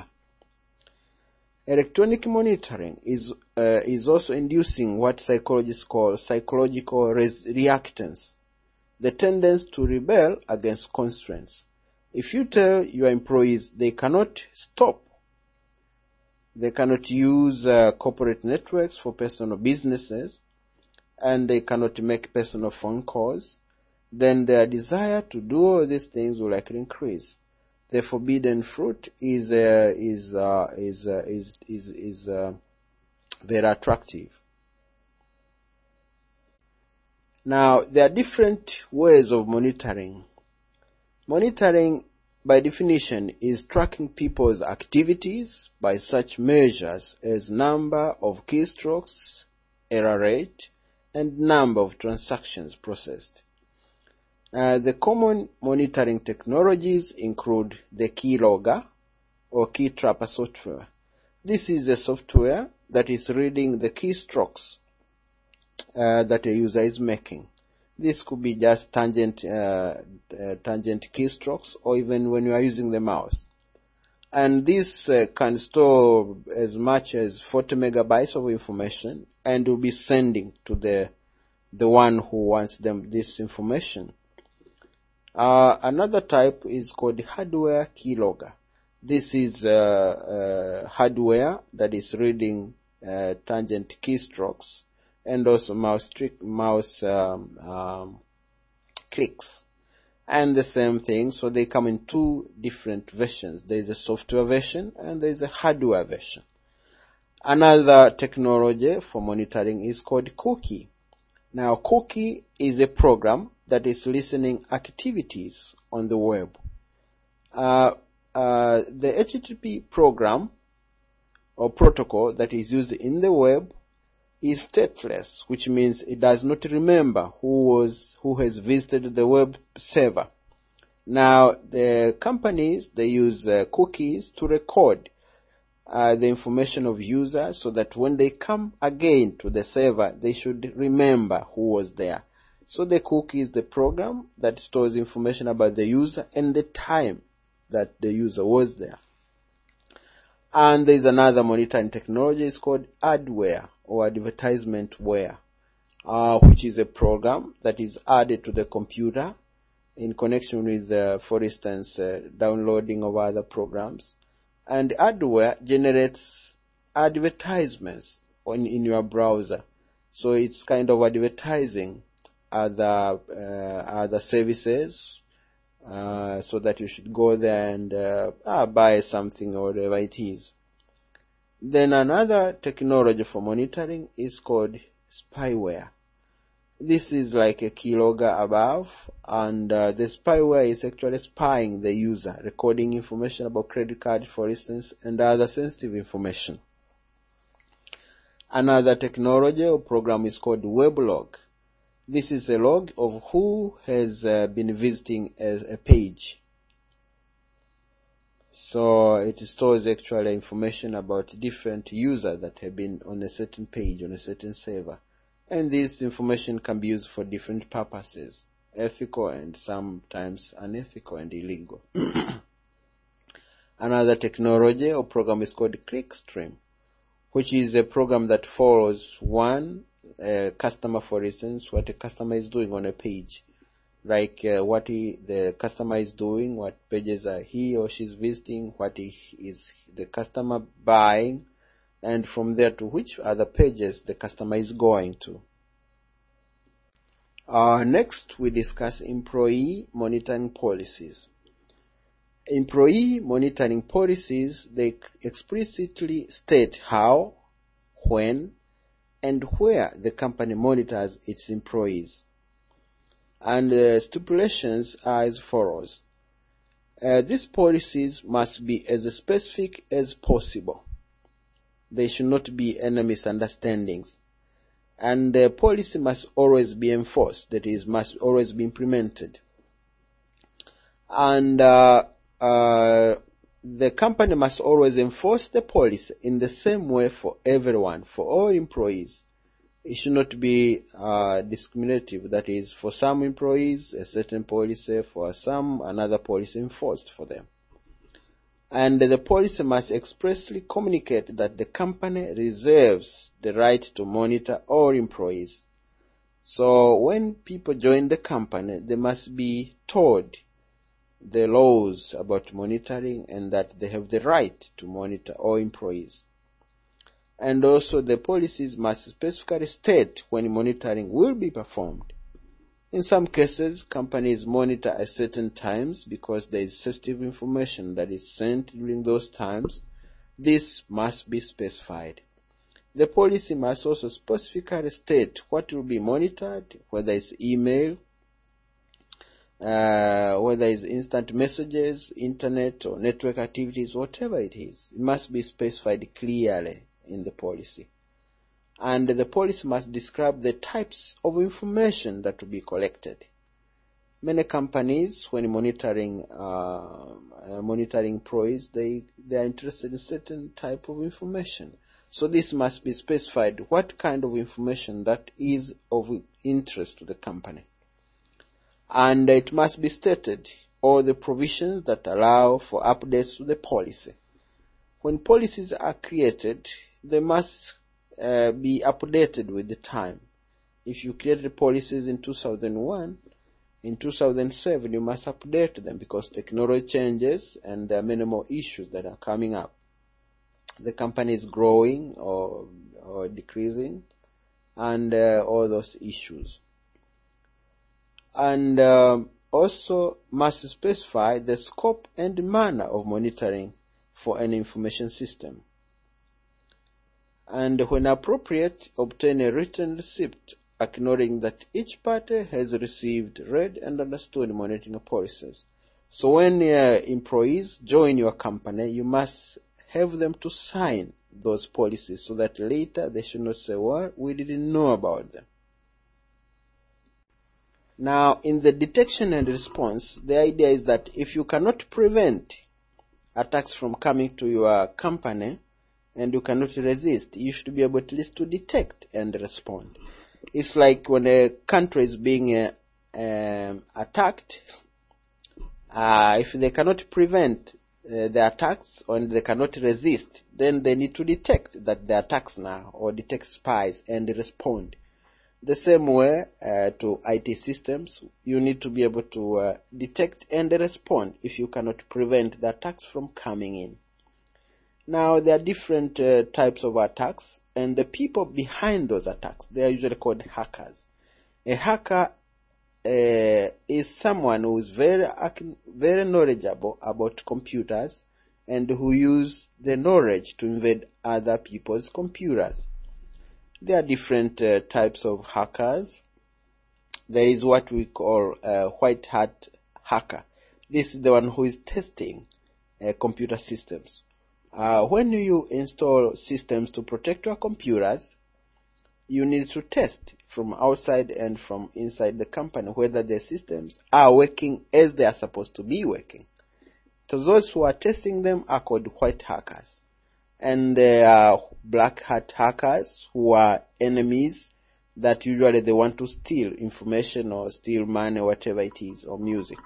Electronic monitoring is also inducing what psychologists call psychological reactance, the tendency to rebel against constraints. If you tell your employees they cannot stop, they cannot use corporate networks for personal businesses, and they cannot make personal phone calls, then their desire to do all these things will likely increase. The forbidden fruit is very attractive. Now, there are different ways of monitoring. Monitoring, by definition, is tracking people's activities by such measures as number of keystrokes, error rate, and number of transactions processed. The common monitoring technologies include the keylogger or key trapper software. This is a software that is reading the keystrokes that a user is making. This could be just tangent keystrokes, or even when you are using the mouse. And this can store as much as 40 megabytes of information and will be sending to the one who wants this information. Another type is called hardware keylogger. This is hardware that is reading tangent keystrokes and also mouse clicks. And the same thing, so they come in two different versions. There is a software version and there is a hardware version. Another technology for monitoring is called Cookie. Now, Cookie is a program that is listening activities on the web. The HTTP program or protocol that is used in the web is stateless, which means it does not remember who has visited the web server. Now, the companies, they use cookies to record the information of users so that when they come again to the server, they should remember who was there. So the cookie is the program that stores information about the user and the time that the user was there. And there is another monitoring technology. It's called adware or advertisementware, which is a program that is added to the computer in connection with, for instance, downloading of other programs. And adware generates advertisements in your browser. So it's kind of advertising other services, so that you should go there and buy something or whatever it is. Then another technology for monitoring is called spyware. This is like a keylogger above, and the spyware is actually spying the user, recording information about credit card, for instance, and other sensitive information. Another technology or program is called weblog. This is a log of who has been visiting a page. So it stores actually information about different users that have been on a certain page, on a certain server. And this information can be used for different purposes, ethical and sometimes unethical and illegal. Another technology or program is called Clickstream, which is a program that follows one customer, for instance, what a customer is doing on a page, like what the customer is doing, what pages are he or she is visiting, what is the customer buying, and from there to which other pages the customer is going to. Next, we discuss employee monitoring policies. Employee monitoring policies, they explicitly state how, when, and where the company monitors its employees. And stipulations are as follows. These policies must be as specific as possible. There should not be any misunderstandings. And the policy must always be enforced, that is, must always be implemented. And the company must always enforce the policy in the same way for everyone, for all employees. It should not be discriminative, that is, for some employees a certain policy, for some another policy enforced for them. And the policy must expressly communicate that the company reserves the right to monitor all employees. So when people join the company, they must be told the laws about monitoring and that they have the right to monitor all employees. And also the policies must specifically state when monitoring will be performed. In some cases, companies monitor at certain times because there is sensitive information that is sent during those times. This must be specified. The policy must also specifically state what will be monitored, whether it's email, whether it's instant messages, internet or network activities, whatever it is. It must be specified clearly in the policy. And the policy must describe the types of information that will be collected. Many companies, when monitoring employees, they are interested in certain type of information. So this must be specified what kind of information that is of interest to the company. And it must be stated all the provisions that allow for updates to the policy. When policies are created, they must be updated with the time. If you created policies in 2001, In 2007, you must update them because technology changes and there are many more issues that are coming up. The company is growing or decreasing, and all those issues. And also must specify the scope and manner of monitoring for an information system. And when appropriate, obtain a written receipt acknowledging that each party has received, read, and understood monitoring policies. So when employees join your company, you must have them to sign those policies so that later they should not say, well, we didn't know about them. Now, in the detection and response, the idea is that if you cannot prevent attacks from coming to your company and you cannot resist, you should be able at least to detect and respond. It's like when a country is being attacked, if they cannot prevent the attacks and they cannot resist, then they need to detect that the attacks now, or detect spies and respond. The same way to IT systems, you need to be able to detect and respond if you cannot prevent the attacks from coming in. Now, there are different types of attacks, and the people behind those attacks, they are usually called hackers. A hacker is someone who is very knowledgeable about computers and who use the knowledge to invade other people's computers. There are different types of hackers. There is what we call a white hat hacker. This is the one who is testing computer systems. When you install systems to protect your computers, you need to test from outside and from inside the company whether the systems are working as they are supposed to be working. So those who are testing them are called white hackers. And there are black hat hackers who are enemies that usually they want to steal information or steal money, whatever it is, or music.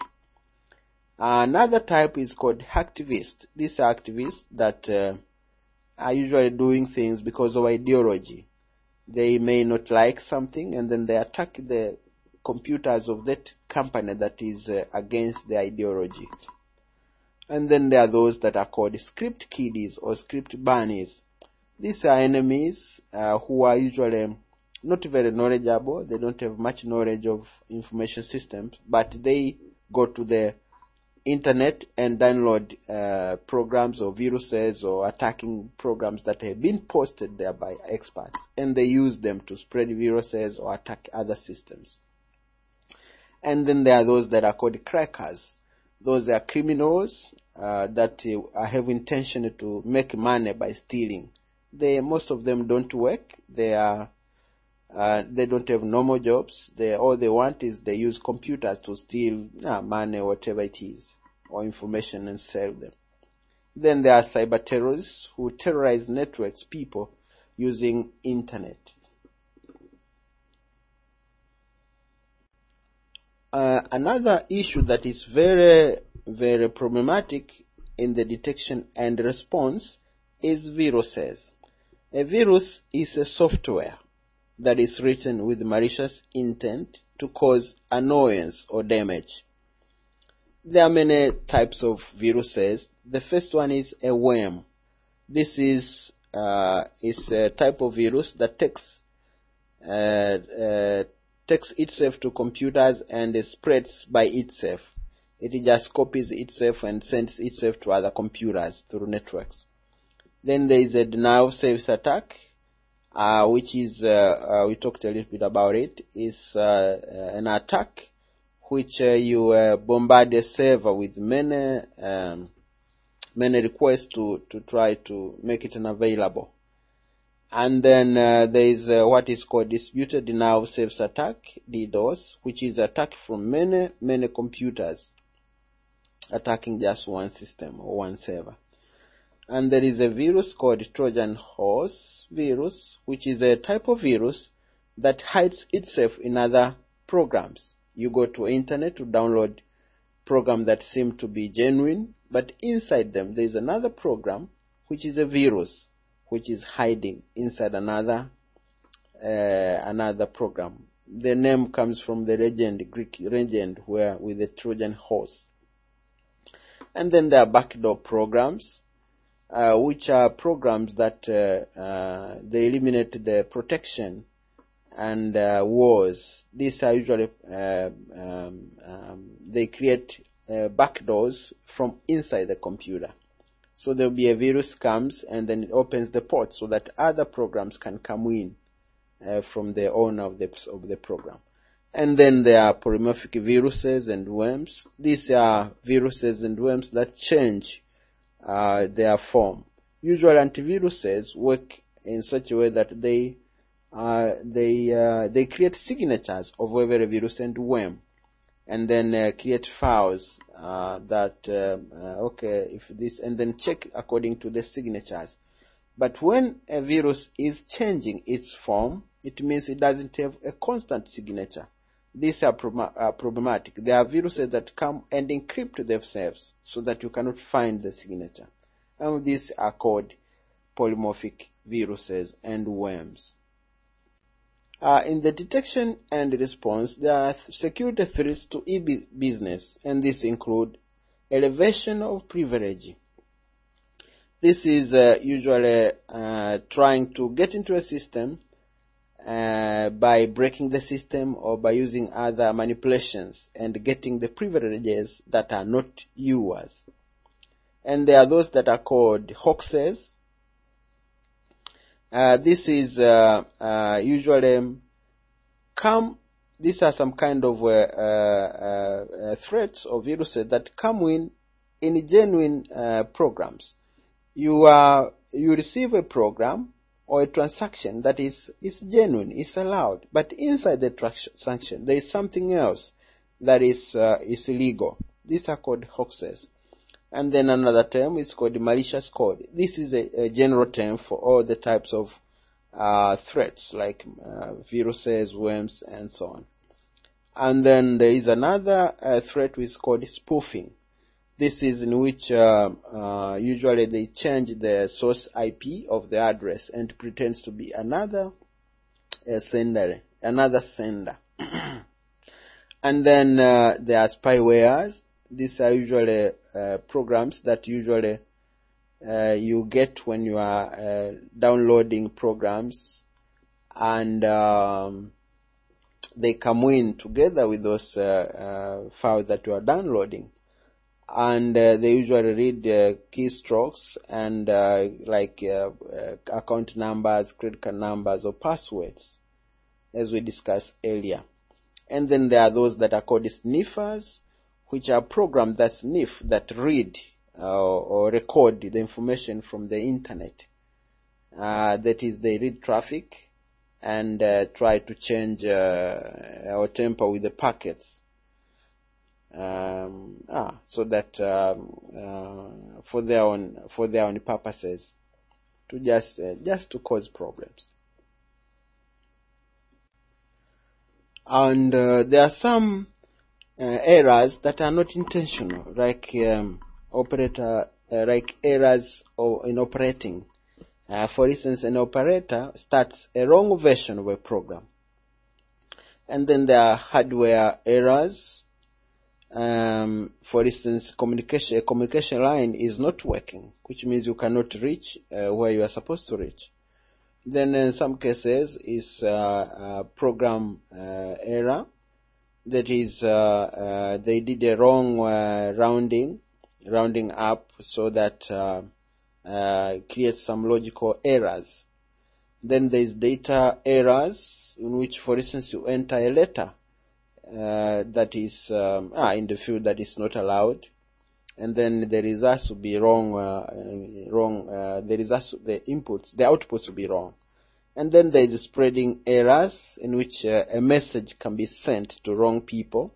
Another type is called hacktivists. These are activists that are usually doing things because of ideology. They may not like something and then they attack the computers of that company that is against the ideology. And then there are those that are called script kiddies or script bunnies. These are enemies who are usually not very knowledgeable. They don't have much knowledge of information systems, but they go to the internet and download programs or viruses or attacking programs that have been posted there by experts, and they use them to spread viruses or attack other systems. And then there are those that are called crackers. Those are criminals that have intention to make money by stealing. Most of them don't work. They don't have normal jobs. All they want is they use computers to steal money or whatever it is, or information, and sell them. Then there are cyber terrorists who terrorize networks, people using internet. Another issue that is very, very problematic in the detection and response is viruses. A virus is a software that is written with malicious intent to cause annoyance or damage. There are many types of viruses. The first one is a worm. This is a type of virus that takes itself to computers and spreads by itself. It just copies itself and sends itself to other computers through networks. Then there is a denial of service attack, which is, we talked a little bit about it, is an attack which you bombard a server with many requests to try to make it unavailable. And then there is what is called distributed denial of service attack, DDoS, which is attack from many computers attacking just one system or one server. And there is a virus called Trojan horse virus, which is a type of virus that hides itself in other programs. You go to internet to download programs that seem to be genuine, but inside them there is another program which is a virus which is hiding inside another program. the name comes from the Greek legend where with the Trojan horse. And then there are backdoor programs, which are programs that they eliminate the protection and wars. These are usually they create backdoors from inside the computer. So there will be a virus comes and then it opens the port so that other programs can come in from the owner of the program. And then there are polymorphic viruses and worms. These are viruses and worms that change their form. Usually antiviruses work in such a way that they create signatures of every virus and worm, and then create files if this, and then check according to the signatures. But when a virus is changing its form, it means it doesn't have a constant signature. These are problematic. There are viruses that come and encrypt themselves so that you cannot find the signature. And these are called polymorphic viruses and worms. In the detection and response, there are security threats to e-business, and these include elevation of privilege. This is usually trying to get into a system by breaking the system or by using other manipulations and getting the privileges that are not yours. And there are those that are called hoaxes. This is usually these are some kind of threats or viruses that come in genuine programs. You receive a program or a transaction that is genuine, is allowed, but inside the transaction there is something else that is illegal. These are called hoaxes. And then another term is called malicious code. This is a general term for all the types of threats like viruses, worms, and so on. And then there is another threat which is called spoofing. This is in which usually they change the source IP of the address and pretends to be another sender. And then there are spywares. These are usually programs that usually you get when you are downloading programs, and they come in together with those files that you are downloading, and they usually read keystrokes and account numbers, credit card numbers, or passwords, as we discussed earlier. And then there are those that are called sniffers, which are programs that sniff, that read or record the information from the internet. That is, they read traffic and try to change or tamper with the packets, so that for their own purposes, to just to cause problems. And there are some errors that are not intentional, like errors in operating. For instance, an operator starts a wrong version of a program. And then there are hardware errors. For instance, a communication line is not working, which means you cannot reach where you are supposed to reach. Then in some cases is program error. That is, they did a wrong rounding up, so that creates some logical errors. Then there is data errors, in which, for instance, you enter a letter that is in the field that is not allowed, and then the results will be wrong. The outputs will be wrong. And then there is spreading errors, in which a message can be sent to wrong people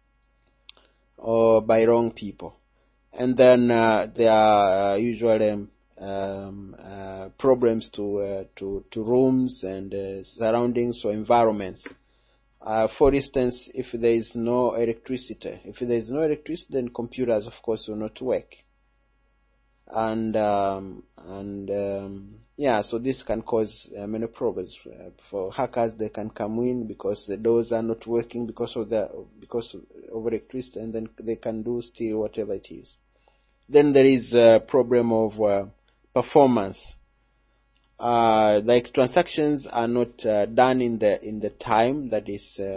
or by wrong people. And then there are usually problems to rooms and surroundings or environments. For instance, if there is no electricity, then computers, of course, will not work. Yeah, so this can cause many problems for hackers. They can come in because the doors are not working because of electricity, and then they can steal whatever it is. Then there is a problem of performance. Like transactions are not done in the time that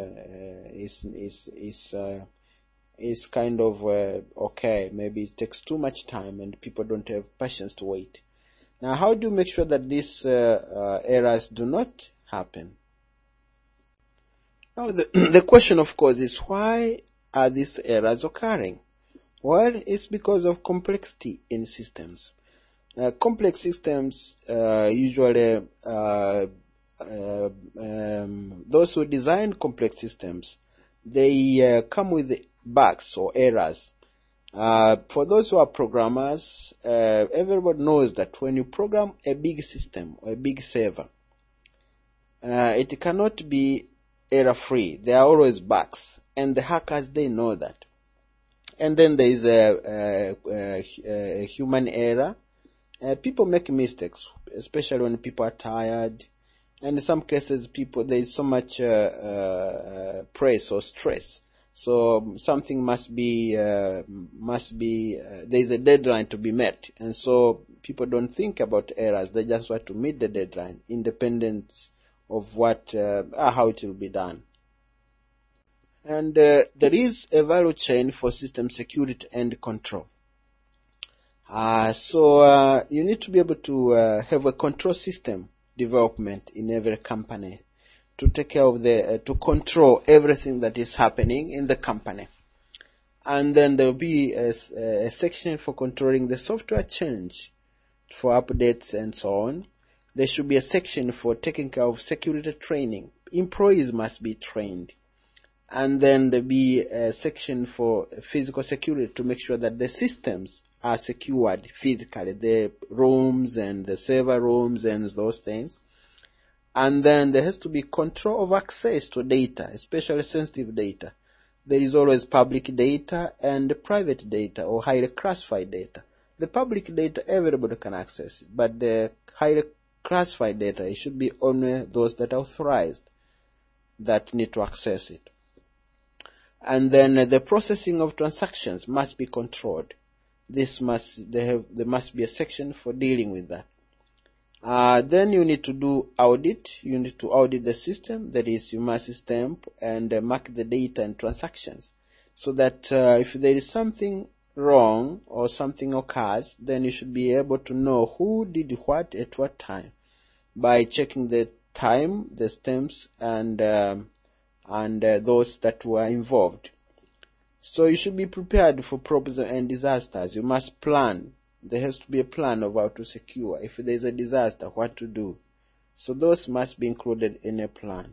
is kind of okay. Maybe it takes too much time and people don't have patience to wait. Now, how do you make sure that these errors do not happen? Now, the question, of course, is why are these errors occurring? Well, it's because of complexity in systems. Complex systems usually those who design complex systems, they come with bugs or errors. For those who are programmers, everybody knows that when you program a big system or a big server, it cannot be error-free. There are always bugs, and the hackers, they know that. And then there is a human error. People make mistakes, especially when people are tired. And in some cases, there is so much press or stress. So something must be, there is a deadline to be met. And so people don't think about errors. They just want to meet the deadline, independent of how it will be done. And there is a value chain for system security and control. So you need to be able to have a control system development in every company to take care of to control everything that is happening in the company. And then there will be a section for controlling the software change for updates and so on. There should be a section for taking care of security training. Employees must be trained. And then there will be a section for physical security to make sure that the systems are secured physically, the rooms and the server rooms and those things. And then there has to be control of access to data, especially sensitive data. There is always public data and private data or highly classified data. The public data, everybody can access it, but the highly classified data, it should be only those that are authorized that need to access it. And then the processing of transactions must be controlled. There must be a section for dealing with that. Then you need to do audit. You need to audit the system. That is, you must stamp and mark the data and transactions, so that if there is something wrong or something occurs, then you should be able to know who did what at what time by checking the time, the stamps, and those that were involved. So you should be prepared for problems and disasters. You must plan. There has to be a plan of how to secure. If there is a disaster, what to do. So those must be included in a plan.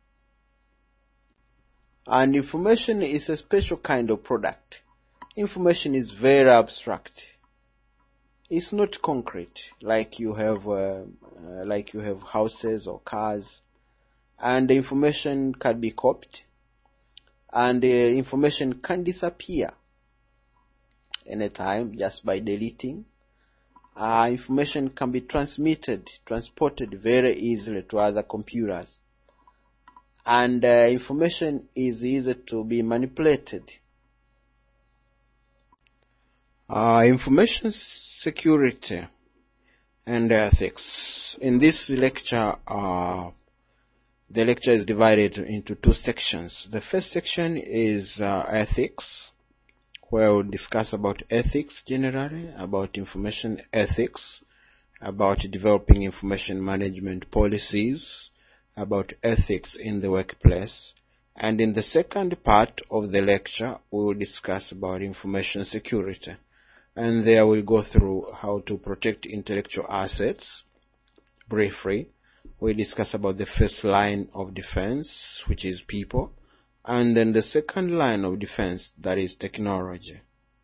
And information is a special kind of product. Information is very abstract. It's not concrete like you have houses or cars. And the information can be copied. And the information can disappear anytime just by deleting. Information can be transported very easily to other computers. And information is easy to be manipulated. Information security and ethics. In this lecture, the lecture is divided into two sections. The first section is ethics, where we'll discuss about ethics generally, about information ethics, about developing information management policies, about ethics in the workplace. And in the second part of the lecture, we will discuss about information security. And there we'll go through how to protect intellectual assets briefly. We discuss about the first line of defense, which is people, and then the second line of defense, that is technology.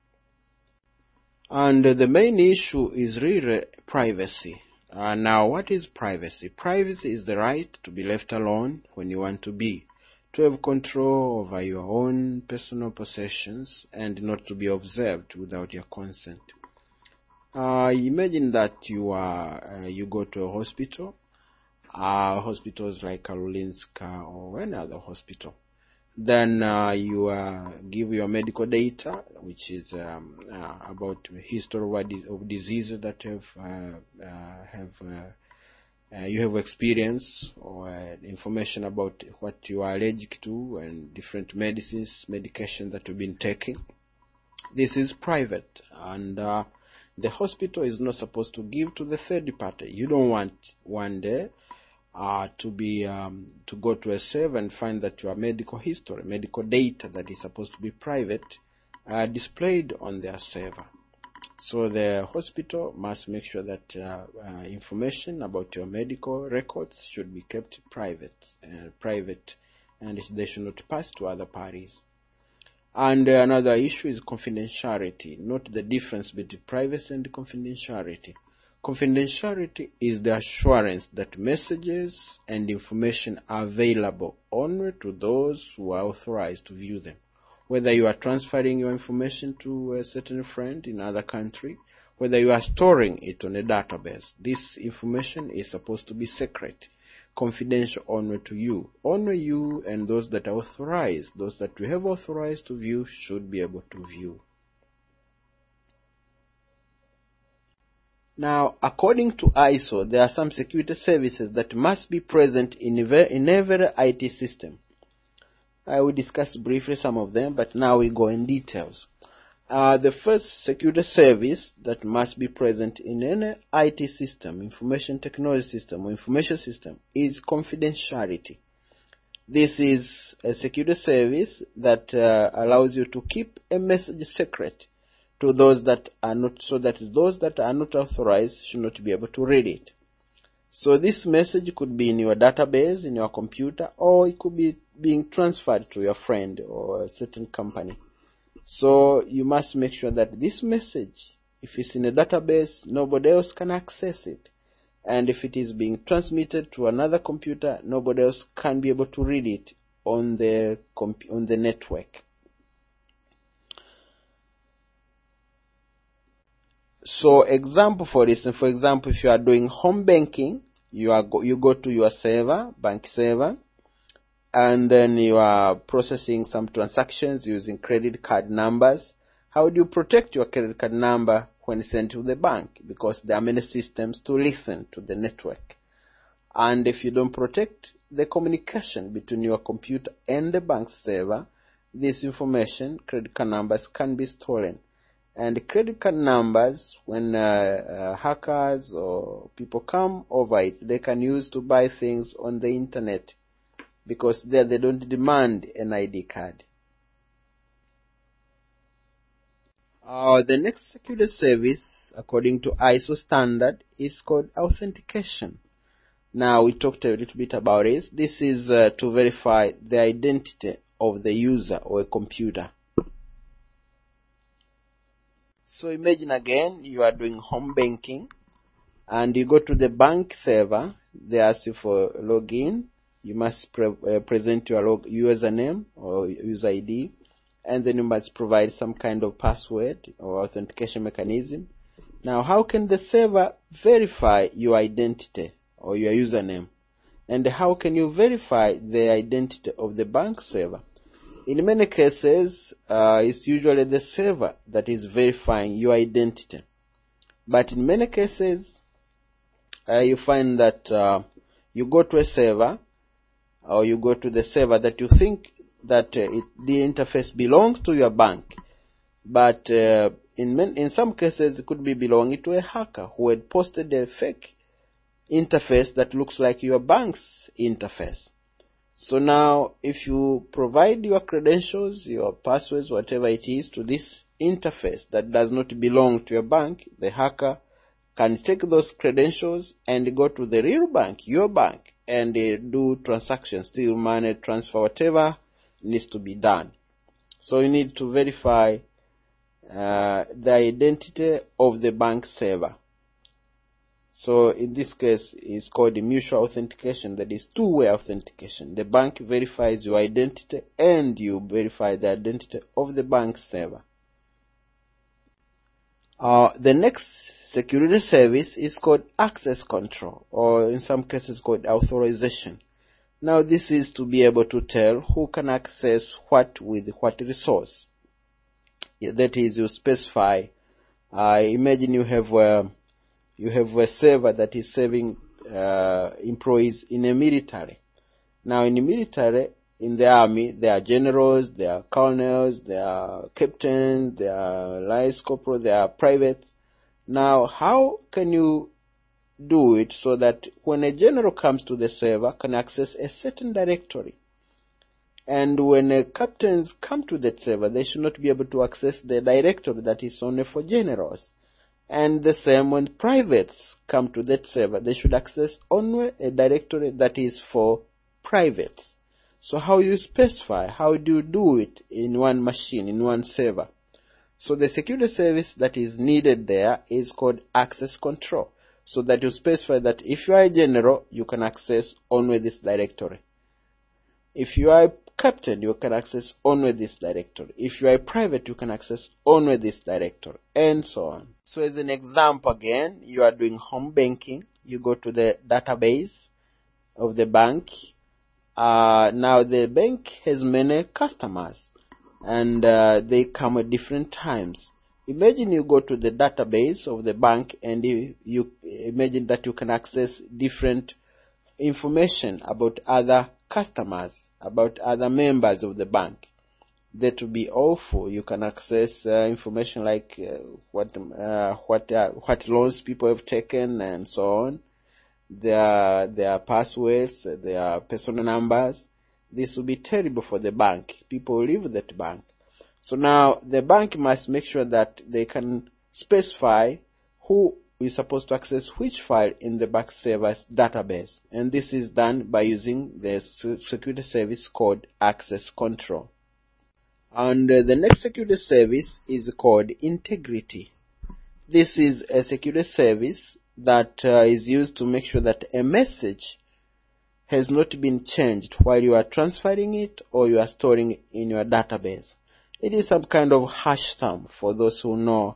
And the main issue is really privacy. Now, what is privacy? Privacy is the right to be left alone when you want to be, to have control over your own personal possessions and not to be observed without your consent. Imagine that you go to a hospital, hospitals like Karolinska or any other hospital. Then you give your medical data, which is about history of diseases that you have experience, or information about what you are allergic to and different medication that you've been taking. This is private, and the hospital is not supposed to give to the third party. You don't want one day to go to a server and find that your medical history, medical data that is supposed to be private, displayed on their server. So the hospital must make sure that information about your medical records should be kept private, and they should not pass to other parties. And another issue is confidentiality. Note the difference between privacy and confidentiality. Confidentiality is the assurance that messages and information are available only to those who are authorized to view them. Whether you are transferring your information to a certain friend in another country, whether you are storing it on a database, this information is supposed to be secret, confidential only to you. Only you and those that are authorized, those that we have authorized to view, should be able to view. Now, according to ISO, there are some security services that must be present in every IT system. I will discuss briefly some of them, but now we go in details. The first security service that must be present in any IT system, information technology system or information system, is confidentiality. This is a security service that allows you to keep a message secret to those that are not, so that those that are not authorized should not be able to read it. So this message could be in your database, in your computer, or it could be being transferred to your friend or a certain company. So you must make sure that this message, if it's in a database, nobody else can access it. And if it is being transmitted to another computer, nobody else can be able to read it on the network. So example for this, for example, if you are doing home banking, you go to your server, bank server, and then you are processing some transactions using credit card numbers. How do you protect your credit card number when sent to the bank? Because there are many systems to listen to the network. And if you don't protect the communication between your computer and the bank server, this information, credit card numbers, can be stolen. And credit card numbers, when hackers or people come over it, they can use to buy things on the internet, because there they don't demand an ID card. The next security service, according to ISO standard, is called authentication. Now, we talked a little bit about it. This is to verify the identity of the user or a computer. So imagine again, you are doing home banking and you go to the bank server. They ask you for login. You must present your username or user ID, and then you must provide some kind of password or authentication mechanism. Now, how can the server verify your identity or your username? And how can you verify the identity of the bank server? In many cases, it's usually the server that is verifying your identity. But in many cases, you find that you go to a server, or you go to the server that you think that the interface belongs to your bank. But in some cases, it could be belonging to a hacker who had posted a fake interface that looks like your bank's interface. So now, if you provide your credentials, your passwords, whatever it is, to this interface that does not belong to your bank, the hacker can take those credentials and go to the real bank, your bank, and do transactions, steal money, transfer, whatever needs to be done. So you need to verify the identity of the bank server. So in this case, it's called mutual authentication. That is two-way authentication. The bank verifies your identity and you verify the identity of the bank server. The next security service is called access control, or in some cases called authorization. Now this is to be able to tell who can access what with what resource. That is, you specify. Imagine you have a server that is serving employees in a military. Now in the military, in the army, there are generals, there are colonels, there are captains, there are lance corporals, there are privates. Now, how can you do it so that when a general comes to the server, can access a certain directory? And when captains come to that server, they should not be able to access the directory that is only for generals. And the same when privates come to that server, they should access only a directory that is for privates. So how you specify, how do you do it in one machine, in one server? So the security service that is needed there is called access control. So that you specify that if you are a general, you can access only this directory. If you are a captain, you can access only this directory. If you are a private, you can access only this directory, and so on. So as an example again, you are doing home banking. You go to the database of the bank. Now the bank has many customers, and they come at different times. Imagine you go to the database of the bank, and you imagine that you can access different information about other customers, about other members of the bank. That would be awful. You can access information like what loans people have taken and so on, their passwords, their personal numbers. This will be terrible for the bank. People will leave that bank. So now the bank must make sure that they can specify who is supposed to access which file in the bank server's database. And this is done by using the security service called access control. And the next security service is called integrity. This is a security service that is used to make sure that a message has not been changed while you are transferring it or you are storing it in your database. It is some kind of hash sum for those who know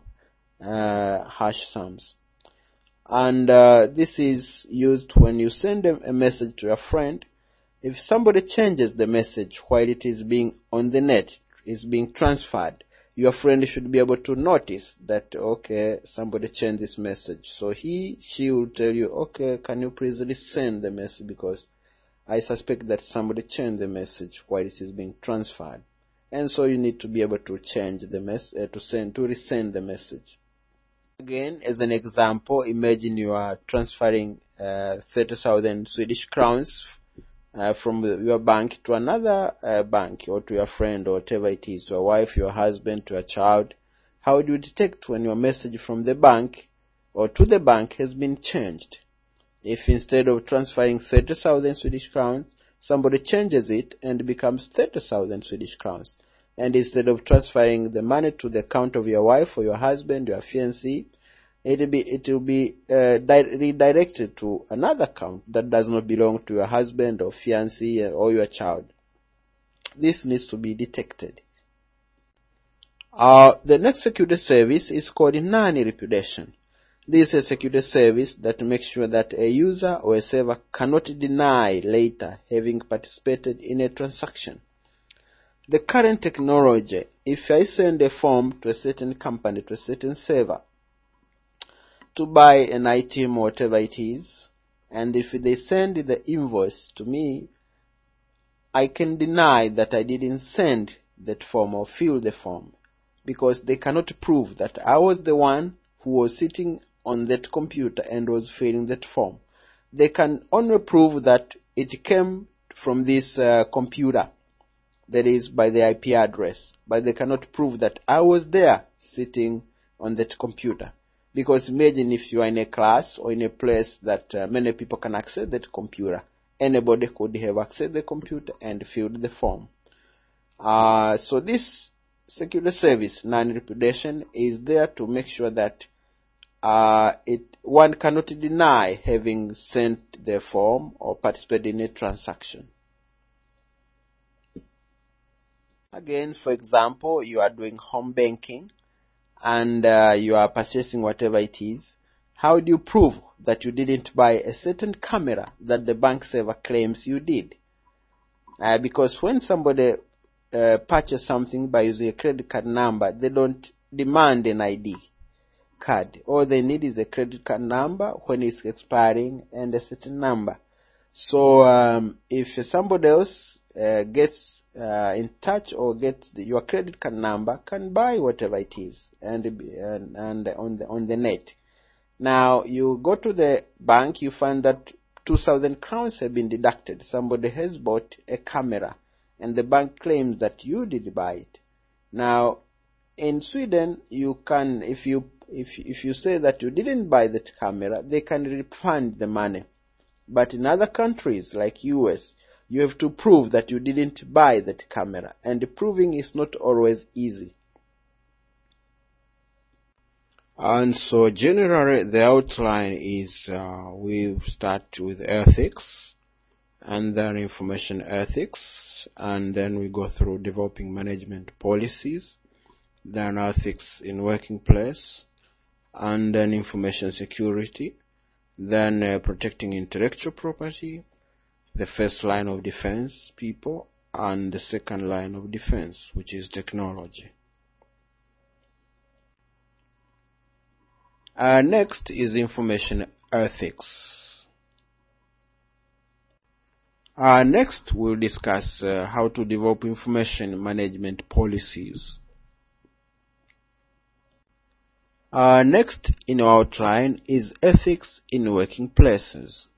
hash sums. And this is used when you send a message to a friend. If somebody changes the message while it is being on the net, is being transferred, your friend should be able to notice that, okay, somebody changed this message. So she will tell you, okay, can you please resend the message because I suspect that somebody changed the message while it is being transferred. And so you need to be able to change the message, to resend the message. Again, as an example, imagine you are transferring 30,000 Swedish crowns from your bank to another bank, or to your friend, or whatever it is, to a wife, your husband, to a child. How do you detect when your message from the bank or to the bank has been changed? If instead of transferring 30,000 Swedish crowns, somebody changes it and becomes 30,000 Swedish crowns. And instead of transferring the money to the account of your wife or your husband, your fiancé, it will be redirected to another account that does not belong to your husband or fiancé or your child. This needs to be detected. The next security service is called non-repudiation. This is a security service that makes sure that a user or a server cannot deny later having participated in a transaction. The current technology, if I send a form to a certain company, to a certain server, to buy an item or whatever it is, and if they send the invoice to me, I can deny that I didn't send that form or fill the form, because they cannot prove that I was the one who was sitting on that computer and was filling that form. They can only prove that it came from this computer, that is by the IP address, but they cannot prove that I was there sitting on that computer. Because imagine if you are in a class or in a place that many people can access that computer, anybody could have accessed the computer and filled the form. So this security service, non-repudiation, is there to make sure that one cannot deny having sent the form or participated in a transaction. Again, for example, you are doing home banking. and you are purchasing whatever it is, how do you prove that you didn't buy a certain camera that the bank server claims you did? Because when somebody purchases something by using a credit card number, they don't demand an ID card. All they need is a credit card number when it's expiring and a certain number. So if somebody else gets in touch or gets your credit card number, can buy whatever it is and on the net. Now you go to the bank, you find that 2,000 crowns have been deducted. Somebody has bought a camera, and the bank claims that you did buy it. Now, in Sweden, you can, if you say that you didn't buy that camera, they can refund the money. But in other countries like US, you have to prove that you didn't buy that camera, and proving is not always easy. And so generally the outline is we start with ethics, and then information ethics, and then we go through developing management policies, then ethics in working place, and then information security, then protecting intellectual property, the first line of defense, people, and the second line of defense, which is technology. Next is information ethics. Next, we'll discuss how to develop information management policies. Next in our outline is ethics in working places.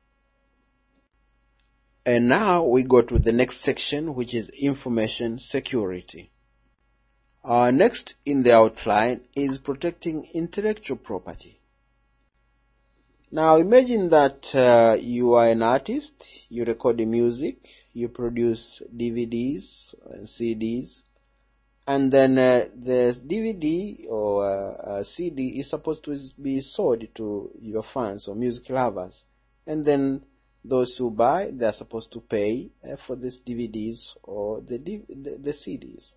And now we go to the next section, which is information security. Next in the outline is protecting intellectual property. Now imagine that you are an artist, you record music, you produce DVDs and CDs, and then the DVD or CD is supposed to be sold to your fans or music lovers, and then those who buy, they are supposed to pay for these DVDs or the CDs.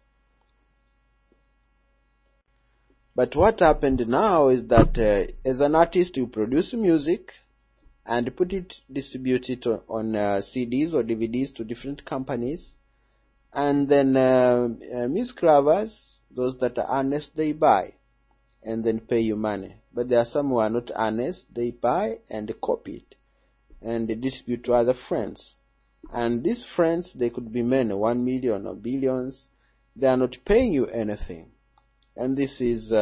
But what happened now is that as an artist, you produce music and distribute it on CDs or DVDs to different companies. And then music lovers, those that are honest, they buy and then pay you money. But there are some who are not honest, they buy and copy it and they distribute to other friends. And these friends, they could be many, 1 million or billions. They are not paying you anything. And this is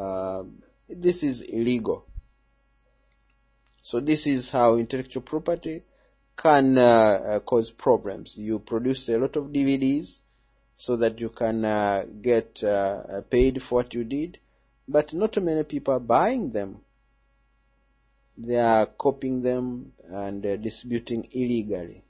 illegal. So this is how intellectual property can cause problems. You produce a lot of DVDs so that you can get paid for what you did, but not many people are buying them. They are copying them and distributing illegally.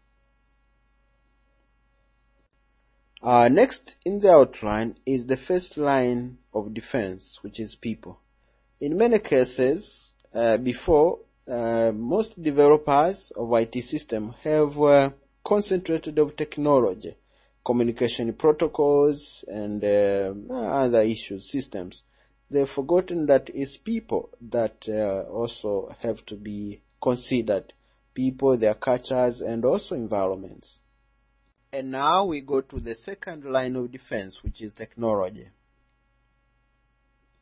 Next in the outline is the first line of defense, which is people. In many cases, before, most developers of IT systems have concentrated on technology, communication protocols, and other issues, systems. They've forgotten that it's people that also have to be considered. People, their cultures, and also environments. And now we go to the second line of defense, which is technology.